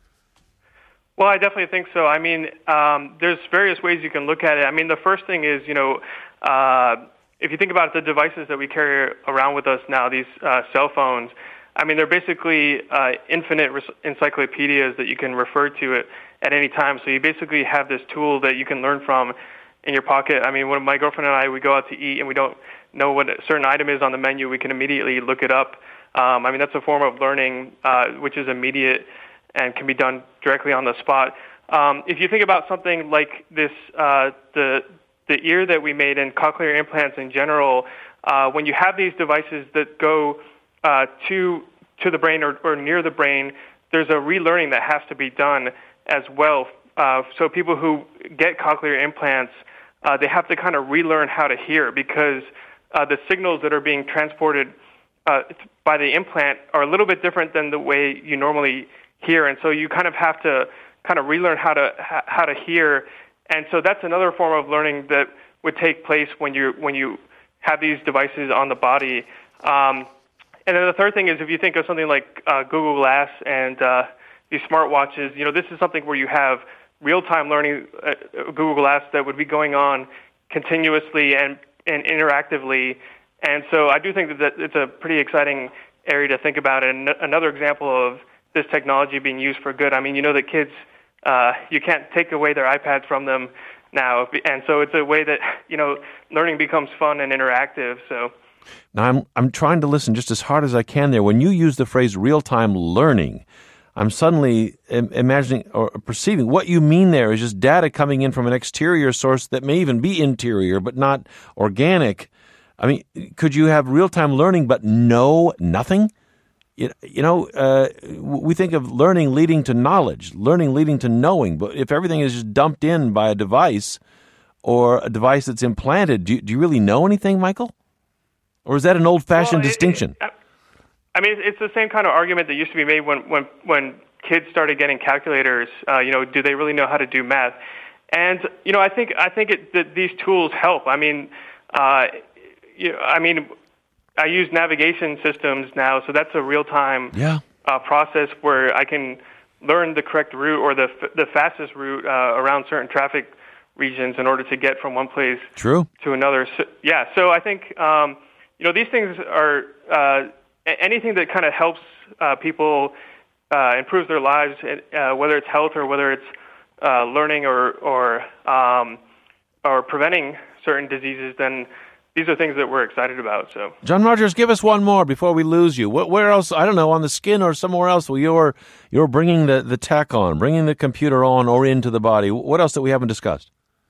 Well, I definitely think so. I mean, um, there's various ways you can look at it. I mean, the first thing is, you know, uh, if you think about the devices that we carry around with us now, these uh, cell phones, I mean, they're basically uh, infinite res- encyclopedias that you can refer to it at any time. So you basically have this tool that you can learn from in your pocket. I mean, when my girlfriend and I, we go out to eat and we don't know what a certain item is on the menu, we can immediately look it up. Um, I mean, that's a form of learning uh, which is immediate and can be done directly on the spot. Um, if you think about something like this, uh, the the ear that we made and cochlear implants in general, uh, when you have these devices that go uh, to to the brain or, or near the brain, there's a relearning that has to be done as well. Uh, so people who get cochlear implants, Uh, they have to kind of relearn how to hear because uh, the signals that are being transported uh, by the implant are a little bit different than the way you normally hear, and so you kind of have to kind of relearn how to how to hear, and so that's another form of learning that would take place when you when you have these devices on the body. Um, and then the third thing is if you think of something like uh, Google Glass and uh, these smartwatches, you know, this is something where you have real-time learning, uh, Google Glass, that would be going on continuously and, and interactively. And so I do think that, that it's a pretty exciting area to think about. And another example of this technology being used for good, I mean, you know that kids, uh, you can't take away their iPads from them now. And so it's a way that, you know, learning becomes fun and interactive. So now I'm, I'm trying to listen just as hard as I can there. When you use the phrase real-time learning, I'm suddenly imagining or perceiving what you mean there is just data coming in from an exterior source that may even be interior but not organic. I mean, could you have real-time learning but know nothing? You, you know, uh, we think of learning leading to knowledge, learning leading to knowing, but if everything is just dumped in by a device or a device that's implanted, do you, do you really know anything, Michael? Or is that an old-fashioned well, it, distinction? It, I mean, it's the same kind of argument that used to be made when, when, when kids started getting calculators. Uh, you know, do they really know how to do math? And, you know, I think I think it, that these tools help. I mean, uh, you know, I mean, I use navigation systems now, so that's a real-time yeah. uh, process where I can learn the correct route or the the fastest route uh, around certain traffic regions in order to get from one place True. to another. So, yeah, so I think um, you know these things are uh, anything that kind of helps uh, people uh, improve their lives, uh, whether it's health or whether it's uh, learning or or um, or preventing certain diseases. Then these are things that we're excited about. So, John Rogers, give us one more before we lose you. Where else? I don't know, on the skin or somewhere else. Well, you're you're bringing the, the tech on, bringing the computer on or into the body. What else that we haven't discussed?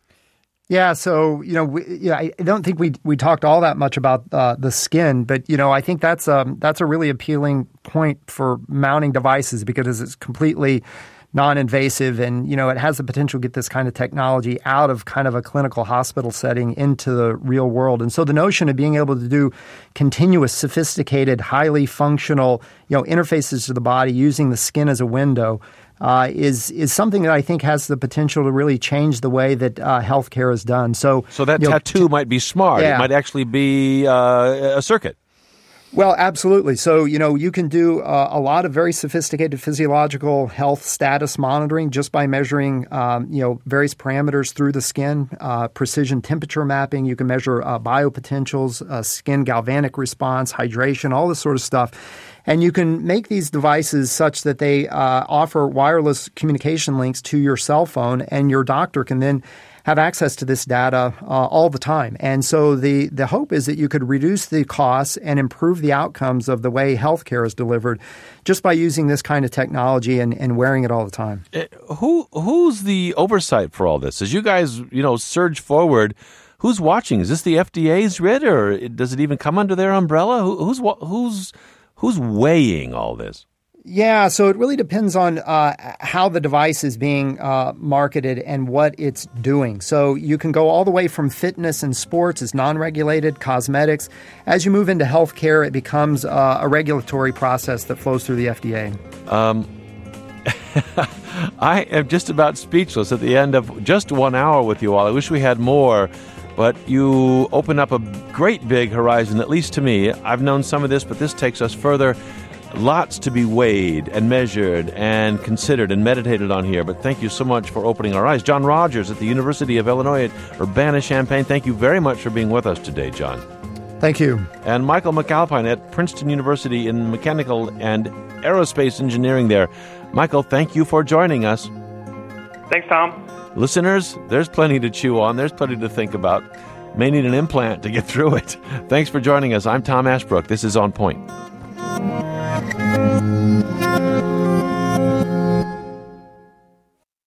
Yeah, so you know, we, yeah, I don't think we we talked all that much about uh, the skin, but you know, I think that's um that's a really appealing point for mounting devices because it's completely non-invasive, and you know, it has the potential to get this kind of technology out of kind of a clinical hospital setting into the real world. And so the notion of being able to do continuous, sophisticated, highly functional, you know, interfaces to the body using the skin as a window uh, is is something that I think has the potential to really change the way that uh, healthcare is done. So, so that you know, tattoo t- might be smart. Yeah. It might actually be uh, a circuit. Well, absolutely. So, you know, you can do uh, a lot of very sophisticated physiological health status monitoring just by measuring, um, you know, various parameters through the skin, uh, precision temperature mapping. You can measure uh, biopotentials, uh, skin galvanic response, hydration, all this sort of stuff. And you can make these devices such that they uh, offer wireless communication links to your cell phone, and your doctor can then have access to this data uh, all the time. And so the, the hope is that you could reduce the costs and improve the outcomes of the way healthcare is delivered just by using this kind of technology and, and wearing it all the time. Uh, who who's the oversight for all this? As you guys, you know, surge forward, who's watching? Is this the F D A's writ, or does it even come under their umbrella? Who, who's who's who's weighing all this? Yeah, so it really depends on uh, how the device is being uh, marketed and what it's doing. So you can go all the way from fitness and sports as non-regulated, cosmetics. As you move into healthcare, it becomes uh, a regulatory process that flows through the F D A. Um, I am just about speechless at the end of just one hour with you all. I wish we had more, but you open up a great big horizon, at least to me. I've known some of this, but this takes us further. Lots to be weighed and measured and considered and meditated on here, but thank you so much for opening our eyes. John Rogers at the University of Illinois at Urbana-Champaign, thank you very much for being with us today, John. Thank you. And Michael McAlpine at Princeton University in Mechanical and Aerospace Engineering there. Michael, thank you for joining us. Thanks, Tom. Listeners, there's plenty to chew on. There's plenty to think about. May need an implant to get through it. Thanks for joining us. I'm Tom Ashbrook. This is On Point.